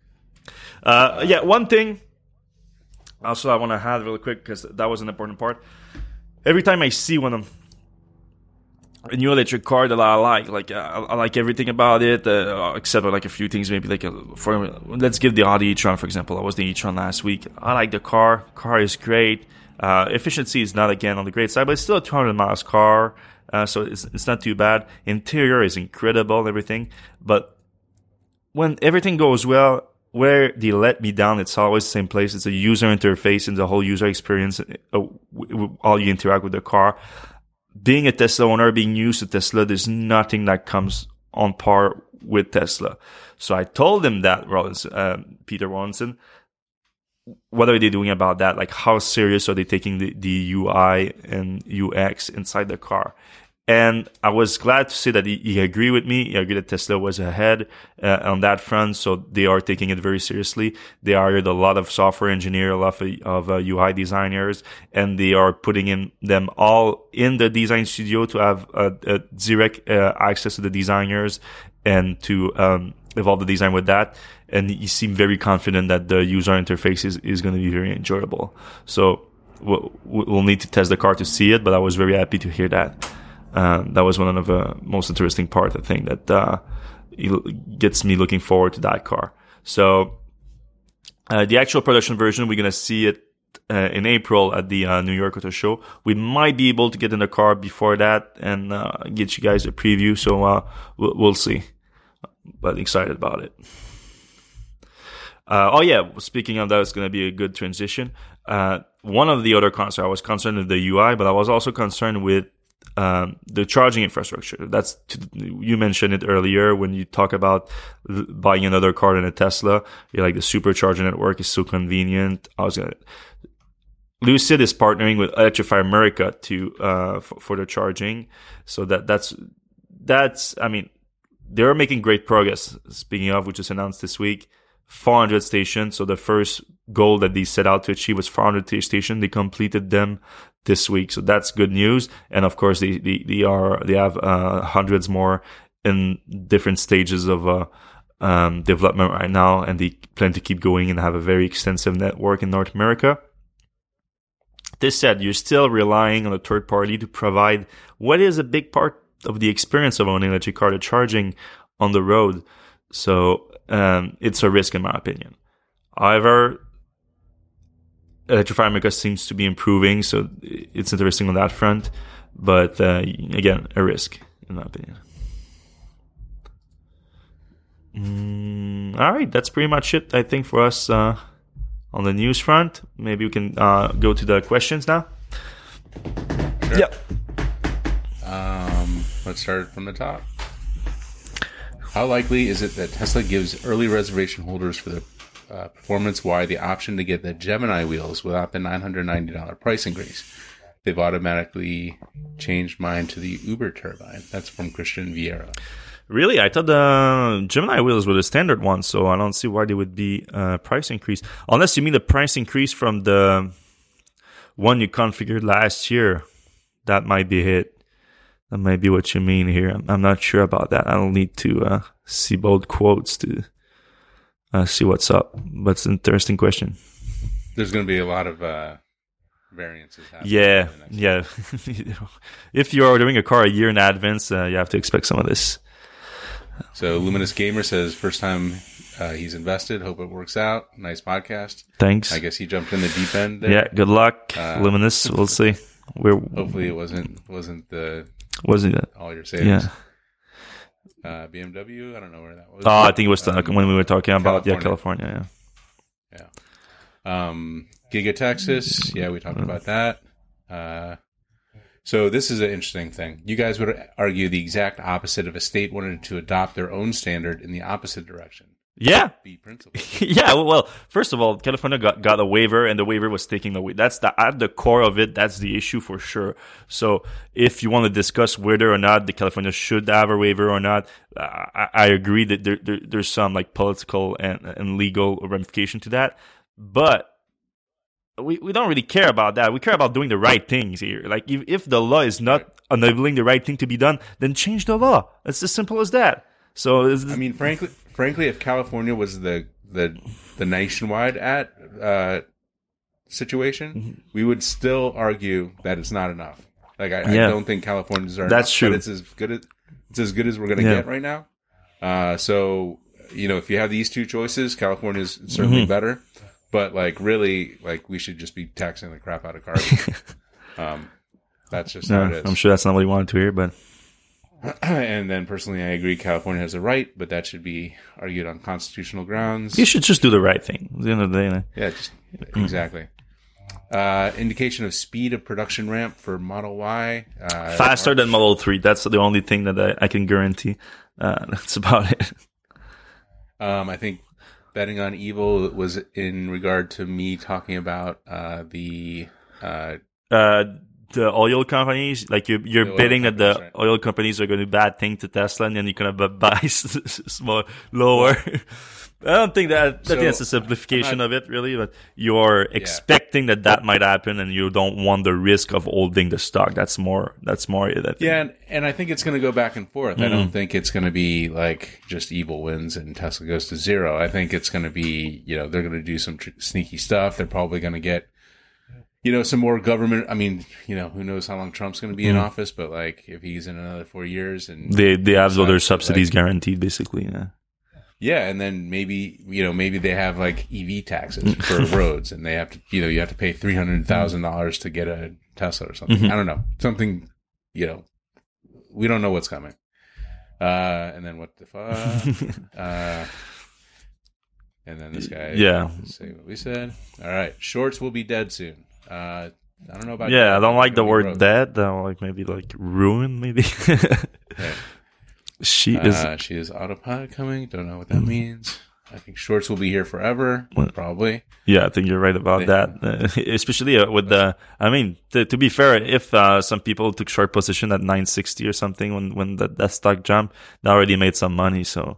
[SPEAKER 1] One thing also I want to add really quick, because that was an important part. Every time I see a new electric car that I like everything about it, except a few things, maybe let's give the Audi e-tron, for example. I was the e-tron last week. I like the car. Car is great. Efficiency is not, again, on the great side, but it's still a 200 miles car, so it's not too bad. Interior is incredible and everything, but when everything goes well, where they let me down, it's always the same place. It's a user interface and the whole user experience, all you interact with the car. Being a Tesla owner, being used to Tesla, there's nothing that comes on par with Tesla. So I told him that, Peter Rawlinson, what are they doing about that? How serious are they taking the UI and UX inside the car? And I was glad to see that he agreed with me. He agreed that Tesla was ahead on that front, so they are taking it very seriously. They hired a lot of software engineers, a lot of UI designers, and they are putting them all in the design studio to have a direct access to the designers and to evolve the design with that. And he seemed very confident that the user interface is going to be very enjoyable. So we'll need to test the car to see it, but I was very happy to hear that. That was one of the most interesting part, I think, that gets me looking forward to that car. So The actual production version, we're going to see it in April at the New York Auto Show. We might be able to get in the car before that and get you guys a preview. So we'll see. But excited about it. Speaking of that, it's going to be a good transition. One of the other concerns, I was concerned with the UI, but I was also concerned with the charging infrastructure. You mentioned it earlier when you talk about buying another car than a Tesla. You're like, the supercharger network is so convenient. Lucid is partnering with Electrify America for the charging. So that's I mean, they're making great progress. Speaking of, which was announced this week, 400 stations. So the first goal that they set out to achieve was 400 stations. They completed them this week. So that's good news. And of course, they have hundreds more in different stages of development right now. And they plan to keep going and have a very extensive network in North America. This said, you're still relying on a third party to provide what is a big part of the experience of owning an electric car, the charging on the road. So it's a risk, in my opinion. However, Electrify America seems to be improving, so it's interesting on that front. But again, a risk, in my opinion. All right, that's pretty much it, I think, for us on the news front. Maybe we can go to the questions now.
[SPEAKER 2] Sure.
[SPEAKER 1] Yep.
[SPEAKER 2] Let's start from the top. How likely is it that Tesla gives early reservation holders for the Performance Y the option to get the Gemini wheels without the $990 price increase? They've automatically changed mine to the Uber turbine. That's from Christian Vieira.
[SPEAKER 1] Really? I thought the Gemini wheels were the standard ones, so I don't see why they would be price increase. Unless you mean the price increase from the one you configured last year. That might be it. That might be what you mean here. I'm not sure about that. I don't need to see both quotes to see what's up. But it's an interesting question.
[SPEAKER 2] There's going to be a lot of variances happening.
[SPEAKER 1] Yeah. If you're ordering a car a year in advance, you have to expect some of this.
[SPEAKER 2] So Luminous Gamer says, first time he's invested. Hope it works out. Nice podcast.
[SPEAKER 1] Thanks.
[SPEAKER 2] I guess he jumped in the deep end there.
[SPEAKER 1] Yeah, good luck, Luminous. We'll see.
[SPEAKER 2] Hopefully it wasn't all your savings.
[SPEAKER 1] Yeah.
[SPEAKER 2] BMW, I don't know where that was.
[SPEAKER 1] Oh, I think it was when we were talking about California.
[SPEAKER 2] Yeah. Giga Texas, we talked about that. So this is an interesting thing. You guys would argue the exact opposite if a state wanted to adopt their own standard in the opposite direction.
[SPEAKER 1] Yeah.
[SPEAKER 2] The principle.
[SPEAKER 1] Yeah. Well, first of all, California got a waiver, and the waiver was taking away. That's at the core of it. That's the issue for sure. So if you want to discuss whether or not the California should have a waiver or not, I agree that there's some like political and legal ramification to that. But we don't really care about that. We care about doing the right things here. Like if the law is not enabling the right thing to be done, then change the law. It's as simple as that. So
[SPEAKER 2] I mean, frankly, if California was the nationwide situation, we would still argue that it's not enough. Like I don't think Californians are.
[SPEAKER 1] That's true.
[SPEAKER 2] But it's as good as we're going to get right now. So if you have these two choices, California is certainly better. But really, we should just be taxing the crap out of cars. That's just how it is.
[SPEAKER 1] I'm sure that's not what you wanted to hear, but.
[SPEAKER 2] And then personally, I agree California has a right, but that should be argued on constitutional grounds.
[SPEAKER 1] You should just do the right thing at the end of the day.
[SPEAKER 2] Yeah, exactly. Indication of speed of production ramp for Model Y.
[SPEAKER 1] Faster than Model 3. That's the only thing that I can guarantee. That's about it.
[SPEAKER 2] I think betting on evil was in regard to me talking about the
[SPEAKER 1] oil companies, like you're betting that the oil companies are going to do bad thing to Tesla, and then you're going to buy lower. I don't think that. I think that's a simplification of it, really. But you're expecting that might happen, and you don't want the risk of holding the stock. That's more it.
[SPEAKER 2] Yeah, and I think it's going to go back and forth. I don't think it's going to be like just evil wins and Tesla goes to zero. I think it's going to be, they're going to do some sneaky stuff. They're probably going to get, some more government. I mean, who knows how long Trump's going to be in office, but if he's in another 4 years and
[SPEAKER 1] they have other subsidies guaranteed, basically. Yeah.
[SPEAKER 2] Yeah, and then maybe they have like EV taxes for roads, and they have to you have to pay $300,000 to get a Tesla or something. I don't know, something we don't know what's coming. And then what the fuck? And then this guy, say what we said. All right, shorts will be dead soon. I don't know about
[SPEAKER 1] I don't like the word dead. I don't like maybe like ruined. Maybe she is
[SPEAKER 2] autopilot coming. Don't know what that means. I think shorts will be here forever. Probably.
[SPEAKER 1] Yeah, I think you're right about that. Especially with the. I mean, to be fair, if some people took short position at 960 or something when that stock jumped, they already made some money. So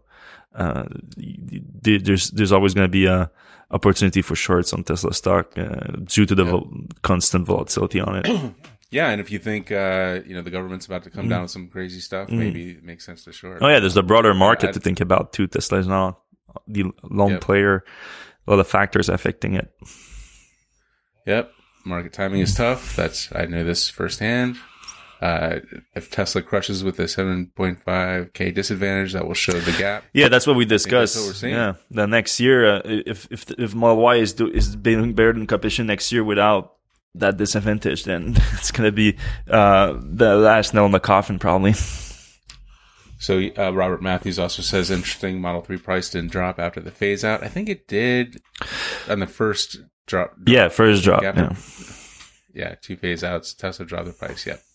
[SPEAKER 1] there's always going to be a opportunity for shorts on Tesla stock due to the constant volatility on it.
[SPEAKER 2] Yeah, and if you think the government's about to come down with some crazy stuff, maybe it makes sense to short.
[SPEAKER 1] Oh yeah, there's the broader market to think about too. Tesla is not the lone player. A lot of factors affecting it.
[SPEAKER 2] Yep, market timing is tough. I know this firsthand. If Tesla crushes with a 7.5K disadvantage, that will show the gap.
[SPEAKER 1] Yeah, that's what we discussed. That's what we're seeing. Yeah, the next year, if Model Y is being better than competition next year without that disadvantage, then it's going to be the last nail in the coffin, probably.
[SPEAKER 2] So Robert Matthews also says, interesting, Model 3 price didn't drop after the phase out. I think it did on the first drop.
[SPEAKER 1] Yeah, first drop.
[SPEAKER 2] Yeah, 2 phase outs. Tesla dropped the price. Yep.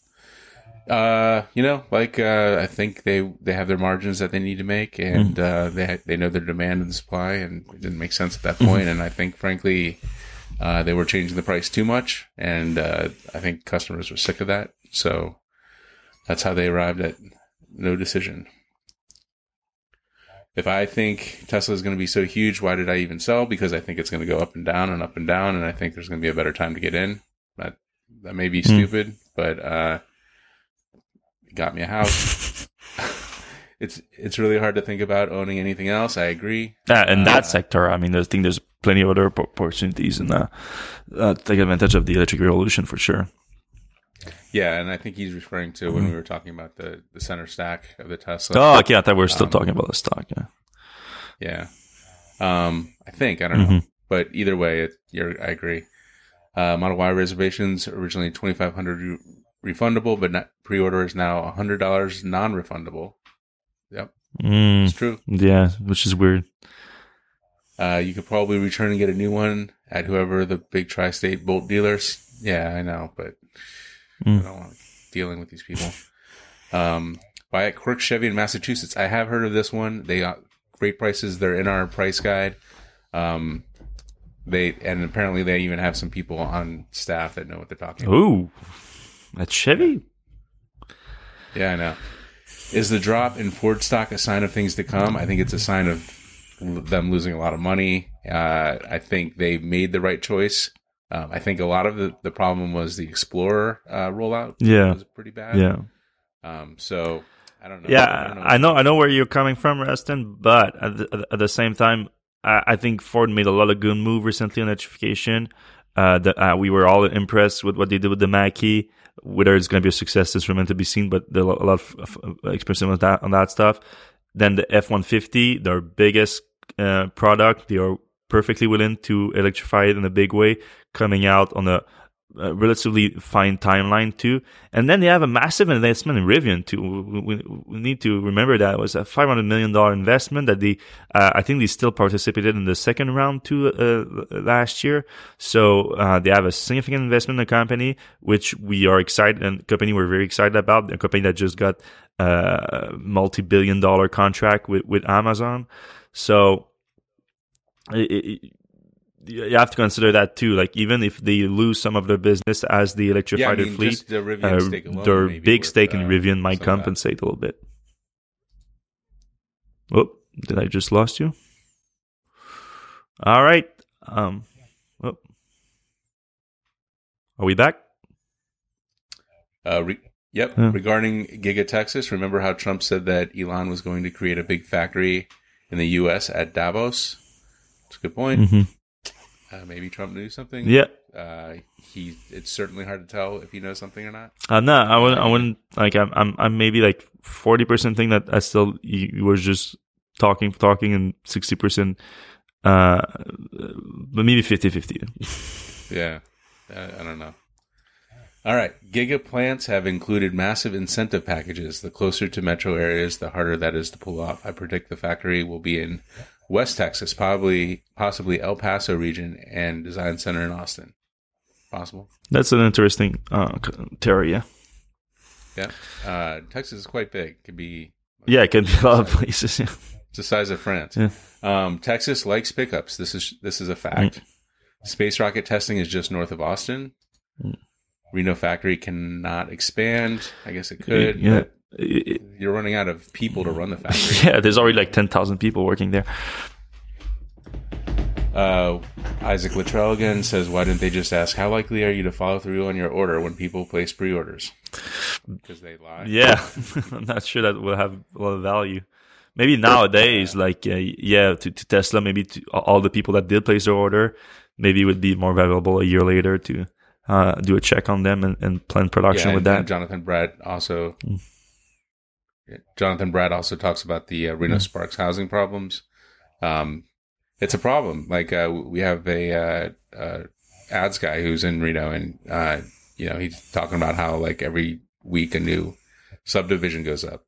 [SPEAKER 2] I think they have their margins that they need to make, and they know their demand and supply, and it didn't make sense at that point. And I think, frankly, they were changing the price too much, and I think customers were sick of that. So that's how they arrived at no decision. If I think Tesla is going to be so huge, why did I even sell? Because I think it's going to go up and down and up and down, and I think there's going to be a better time to get in. That may be stupid, but got me a house. It's really hard to think about owning anything else. I agree.
[SPEAKER 1] In that sector, I mean, there's plenty of other opportunities and take advantage of the electric revolution for sure.
[SPEAKER 2] Yeah, and I think he's referring to when we were talking about the center stack of the Tesla.
[SPEAKER 1] Oh, okay. I thought we were still talking about the stock.
[SPEAKER 2] Yeah. I think, I don't know, but either way, I agree. Model Y reservations originally $2,500 refundable, but not pre-order is now $100 non-refundable. Yep, it's true.
[SPEAKER 1] Yeah, which is weird.
[SPEAKER 2] You could probably return and get a new one at whoever the big tri-state Bolt dealers. Yeah, I know, but I don't want dealing with these people. Buy at Quirk Chevy in Massachusetts. I have heard of this one. They got great prices. They're in our price guide. And apparently they even have some people on staff that know what they're talking about.
[SPEAKER 1] Ooh, that's Chevy.
[SPEAKER 2] Yeah, I know. Is the drop in Ford stock a sign of things to come? I think it's a sign of them losing a lot of money. I think they made the right choice. I think a lot of the problem was the Explorer rollout.
[SPEAKER 1] Yeah,
[SPEAKER 2] was pretty bad.
[SPEAKER 1] Yeah.
[SPEAKER 2] So I don't know.
[SPEAKER 1] Yeah, I know where you're coming from, Rustin. But at the same time, I think Ford made a lot of good move recently on electrification. We were all impressed with what they did with the Mach-E. Whether it's going to be a success is remains to be seen, but there's a lot of experience on that stuff. Then the F-150, their biggest product, they are perfectly willing to electrify it in a big way, coming out on a relatively fine timeline too. And then they have a massive investment in Rivian too. We need to remember that it was a $500 million investment that I think they still participated in the second round too last year. So they have a significant investment in the company, which we are excited, and company we're very excited about. A company that just got a multi-billion-dollar contract with Amazon. So you have to consider that too. Like, even if they lose some of their business as they electrify their fleet,
[SPEAKER 2] the Rivian stake alone,
[SPEAKER 1] their big stake in Rivian might compensate a little bit. Oh, did I just lost you? All right. Are we back?
[SPEAKER 2] Yep. Regarding Giga Texas, remember how Trump said that Elon was going to create a big factory in the U.S. at Davos? That's a good point.
[SPEAKER 1] Mm-hmm.
[SPEAKER 2] Maybe Trump knew something.
[SPEAKER 1] Yeah.
[SPEAKER 2] It's certainly hard to tell if he knows something or not.
[SPEAKER 1] No, I wouldn't like. I'm maybe like 40% think that he was just talking, and 60%, but maybe 50-50.
[SPEAKER 2] Yeah, I don't know. All right. Giga plants have included massive incentive packages. The closer to metro areas, the harder that is to pull off. I predict the factory will be in West Texas, possibly El Paso region, and design center in Austin. Possible.
[SPEAKER 1] That's an interesting theory, yeah.
[SPEAKER 2] Yeah. Texas is quite big. It could be...
[SPEAKER 1] Yeah, it can be a lot of places, yeah.
[SPEAKER 2] It's the size of France.
[SPEAKER 1] Yeah.
[SPEAKER 2] Texas likes pickups. This is a fact. Space rocket testing is just north of Austin. Reno factory cannot expand. I guess it could.
[SPEAKER 1] Yeah.
[SPEAKER 2] But you're running out of people to run the factory.
[SPEAKER 1] Yeah, there's already like 10,000 people working there.
[SPEAKER 2] Isaac Luttrell again says, why didn't they just ask, how likely are you to follow through on your order when people place pre-orders? Because they lie.
[SPEAKER 1] Yeah, I'm not sure that will have a lot of value. Maybe nowadays, to Tesla, maybe to all the people that did place their order, maybe it would be more valuable a year later to do a check on them and plan production with that.
[SPEAKER 2] And Jonathan Brad also talks about the Reno Sparks housing problems. It's a problem. Like we have a ads guy who's in Reno, and he's talking about how like every week a new subdivision goes up.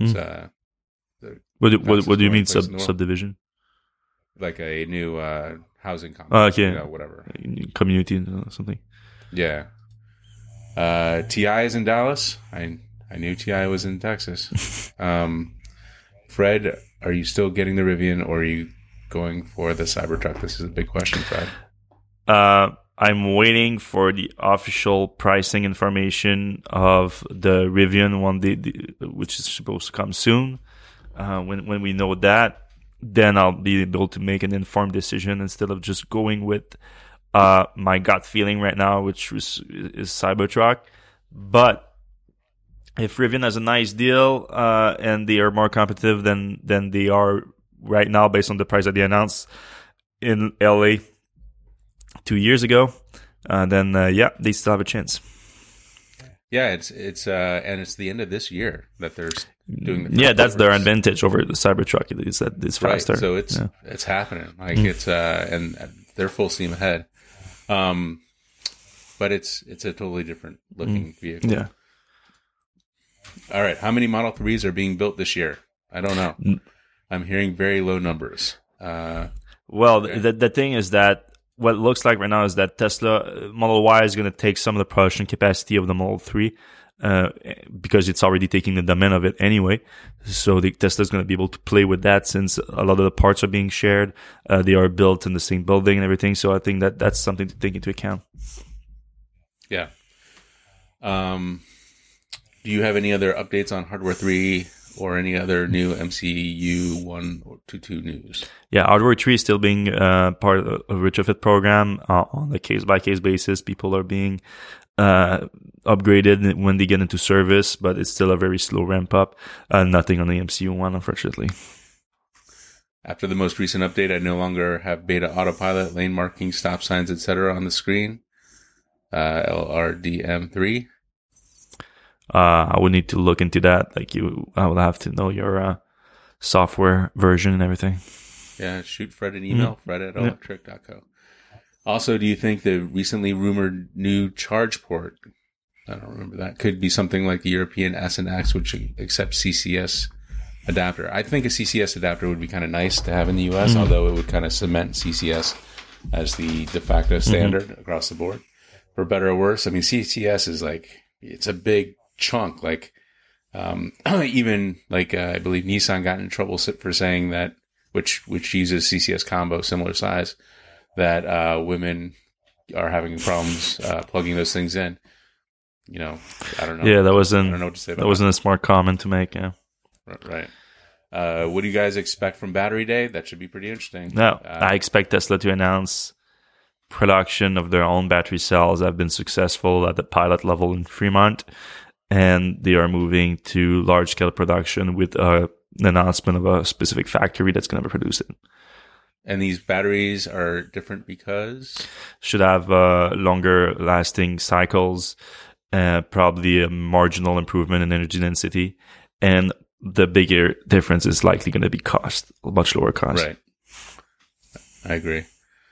[SPEAKER 1] What do you mean subdivision?
[SPEAKER 2] Like a new housing complex.
[SPEAKER 1] Okay.
[SPEAKER 2] Whatever.
[SPEAKER 1] Community or something.
[SPEAKER 2] Yeah. TI is in Dallas. I knew TI was in Texas. Fred, are you still getting the Rivian, or are you going for the Cybertruck? This is a big question, Fred.
[SPEAKER 1] I'm waiting for the official pricing information of the Rivian one, which is supposed to come soon. When we know that, then I'll be able to make an informed decision instead of just going with my gut feeling right now, which is Cybertruck. But if Rivian has a nice deal and they are more competitive than they are right now based on the price that they announced in LA 2 years ago, then they still have a chance.
[SPEAKER 2] Yeah, it's and it's the end of this year that they're doing the
[SPEAKER 1] that's their advantage over the Cybertruck, is that it's faster.
[SPEAKER 2] Right, so it's happening. Like it's and they're full steam ahead. But it's a totally different looking vehicle.
[SPEAKER 1] Yeah.
[SPEAKER 2] All right, how many Model 3s are being built this year? I don't know. I'm hearing very low numbers.
[SPEAKER 1] The thing is that what it looks like right now is that Tesla Model Y is going to take some of the production capacity of the Model 3 because it's already taking the demand of it anyway. So Tesla is going to be able to play with that since a lot of the parts are being shared. They are built in the same building and everything. So I think that's something to take into account. Yeah.
[SPEAKER 2] Do you have any other updates on Hardware 3 or any other new MCU 122 news?
[SPEAKER 1] Yeah, Hardware 3 is still being part of a retrofit program on a case-by-case basis. People are being upgraded when they get into service, but it's still a very slow ramp-up. Nothing on the MCU 1, unfortunately.
[SPEAKER 2] After the most recent update, I no longer have beta autopilot, lane marking, stop signs, etc. on the screen. LRDM3.
[SPEAKER 1] I would need to look into that. I would have to know your software version and everything.
[SPEAKER 2] Yeah, shoot Fred an email, fred@electric.co. Also, do you think the recently rumored new charge port, I don't remember that, could be something like the European S and X, which accepts CCS adapter? I think a CCS adapter would be kind of nice to have in the US, although it would kind of cement CCS as the de facto standard across the board. For better or worse, I mean, CCS is it's a big chunk. Even I believe Nissan got in trouble for saying that, which uses CCS combo similar size, that women are having problems plugging those things in. I don't know.
[SPEAKER 1] Yeah, I
[SPEAKER 2] don't know what to say about
[SPEAKER 1] that wasn't a smart comment to make. Yeah,
[SPEAKER 2] right. What do you guys expect from Battery Day? That should be pretty interesting.
[SPEAKER 1] No, I expect Tesla to announce production of their own battery cells have been successful at the pilot level in Fremont, and they are moving to large-scale production with an announcement of a specific factory that's going to produce it.
[SPEAKER 2] And these batteries are different because?
[SPEAKER 1] Should have longer-lasting cycles, probably a marginal improvement in energy density, and the bigger difference is likely going to be cost, much lower cost.
[SPEAKER 2] Right. I agree.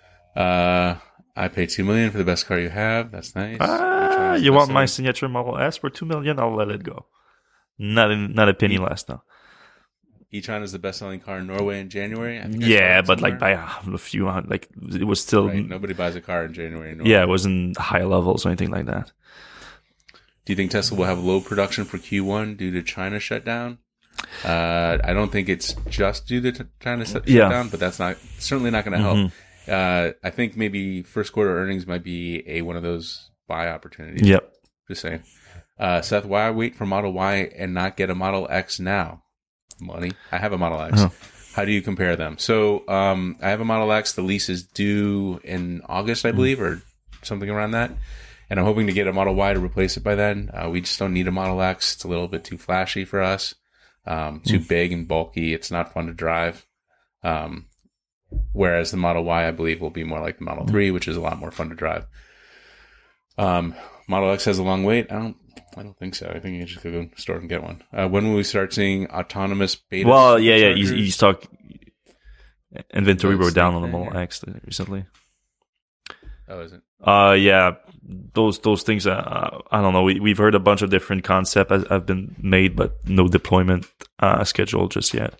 [SPEAKER 2] I paid $2 million for the best car you have. That's nice.
[SPEAKER 1] You want my signature Model S for $2 million? I'll let it go. Not a penny less now.
[SPEAKER 2] e-tron is the best-selling car in Norway in January.
[SPEAKER 1] Yeah, but like by a few hundred, like it was still.
[SPEAKER 2] Right. Nobody buys a car in January in Norway.
[SPEAKER 1] Yeah, it wasn't high levels or anything like that.
[SPEAKER 2] Do you think Tesla will have low production for Q1 due to China shutdown? I don't think it's just due to China shutdown, but that's certainly not going to help. I think maybe first quarter earnings might be one of those buy opportunities.
[SPEAKER 1] Yep.
[SPEAKER 2] Just saying. Seth, why wait for Model Y and not get a Model X now? Money. I have a Model X. Oh. How do you compare them? So I have a Model X. The lease is due in August, I believe, or something around that. And I'm hoping to get a Model Y to replace it by then. We just don't need a Model X. It's a little bit too flashy for us. Too big and bulky. It's not fun to drive. Whereas the Model Y, I believe, will be more like the Model 3, which is a lot more fun to drive. Model X has a long wait. I don't think so. I think you just go to the store and get one. When will we start seeing autonomous beta?
[SPEAKER 1] Well, yeah. You talk inventory were down on the Model X recently.
[SPEAKER 2] Oh, is it?
[SPEAKER 1] Yeah. Those things. I don't know. We've heard a bunch of different concepts have been made, but no deployment schedule just yet.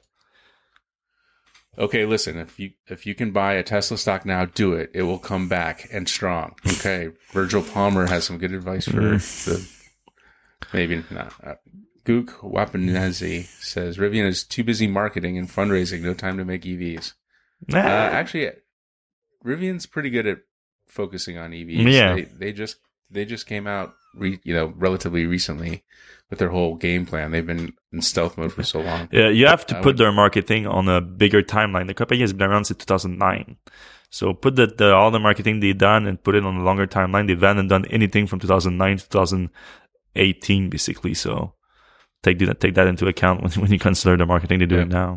[SPEAKER 2] Okay, listen. If you can buy a Tesla stock now, do it. It will come back and strong. Okay, Virgil Palmer has some good advice for the. Maybe not. Gook Wapanese says Rivian is too busy marketing and fundraising, no time to make EVs. Actually, Rivian's pretty good at focusing on EVs.
[SPEAKER 1] Yeah,
[SPEAKER 2] they just came out, relatively recently with their whole game plan. They've been in stealth mode for so long.
[SPEAKER 1] Yeah, you have to put their marketing on a bigger timeline. The company has been around since 2009. So put all the marketing they've done and put it on a longer timeline. They haven't done anything from 2009 to 2018, basically. So take that into account when you consider the marketing they're doing now.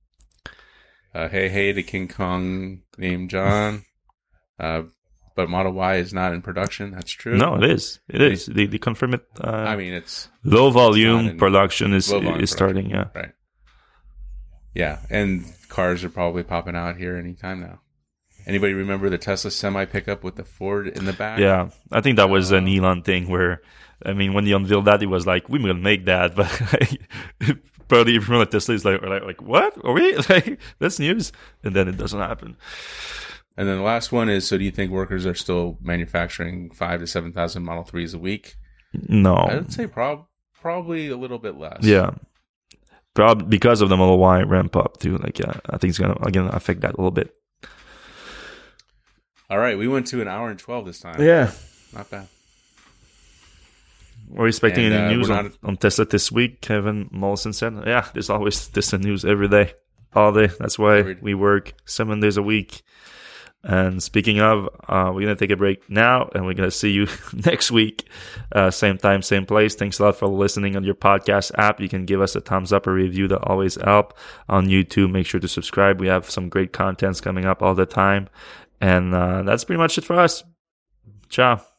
[SPEAKER 2] Hey to King Kong named John. But Model Y is not in production. That's true.
[SPEAKER 1] No, it is. It is. They confirm it.
[SPEAKER 2] It's
[SPEAKER 1] low volume production is starting. Yeah.
[SPEAKER 2] Right. Yeah, and cars are probably popping out here anytime now. Anybody remember the Tesla semi pickup with the Ford in the back?
[SPEAKER 1] Yeah, I think that was an Elon thing where, when he unveiled that, he was like, "We're gonna make that," but probably from the Tesla is like, "What? Are we? That's news," and then it doesn't happen.
[SPEAKER 2] And then the last one is, so do you think workers are still manufacturing 5,000 to 7,000 Model 3s a week?
[SPEAKER 1] No.
[SPEAKER 2] I would say probably a little bit less.
[SPEAKER 1] Yeah. Probably because of the Model Y ramp up too. I think it's going to, again, affect that a little bit.
[SPEAKER 2] All right. We went to an hour and 12 this time.
[SPEAKER 1] Yeah.
[SPEAKER 2] Not bad.
[SPEAKER 1] We're expecting any news on Tesla this week. Kevin Mollison said, yeah, there's always Tesla news every day, all day. That's why we work 7 days a week. And speaking of, we're going to take a break now, and we're going to see you next week. Same time, same place. Thanks a lot for listening on your podcast app. You can give us a thumbs up or review. That always help. On YouTube, make sure to subscribe. We have some great contents coming up all the time. And that's pretty much it for us. Ciao.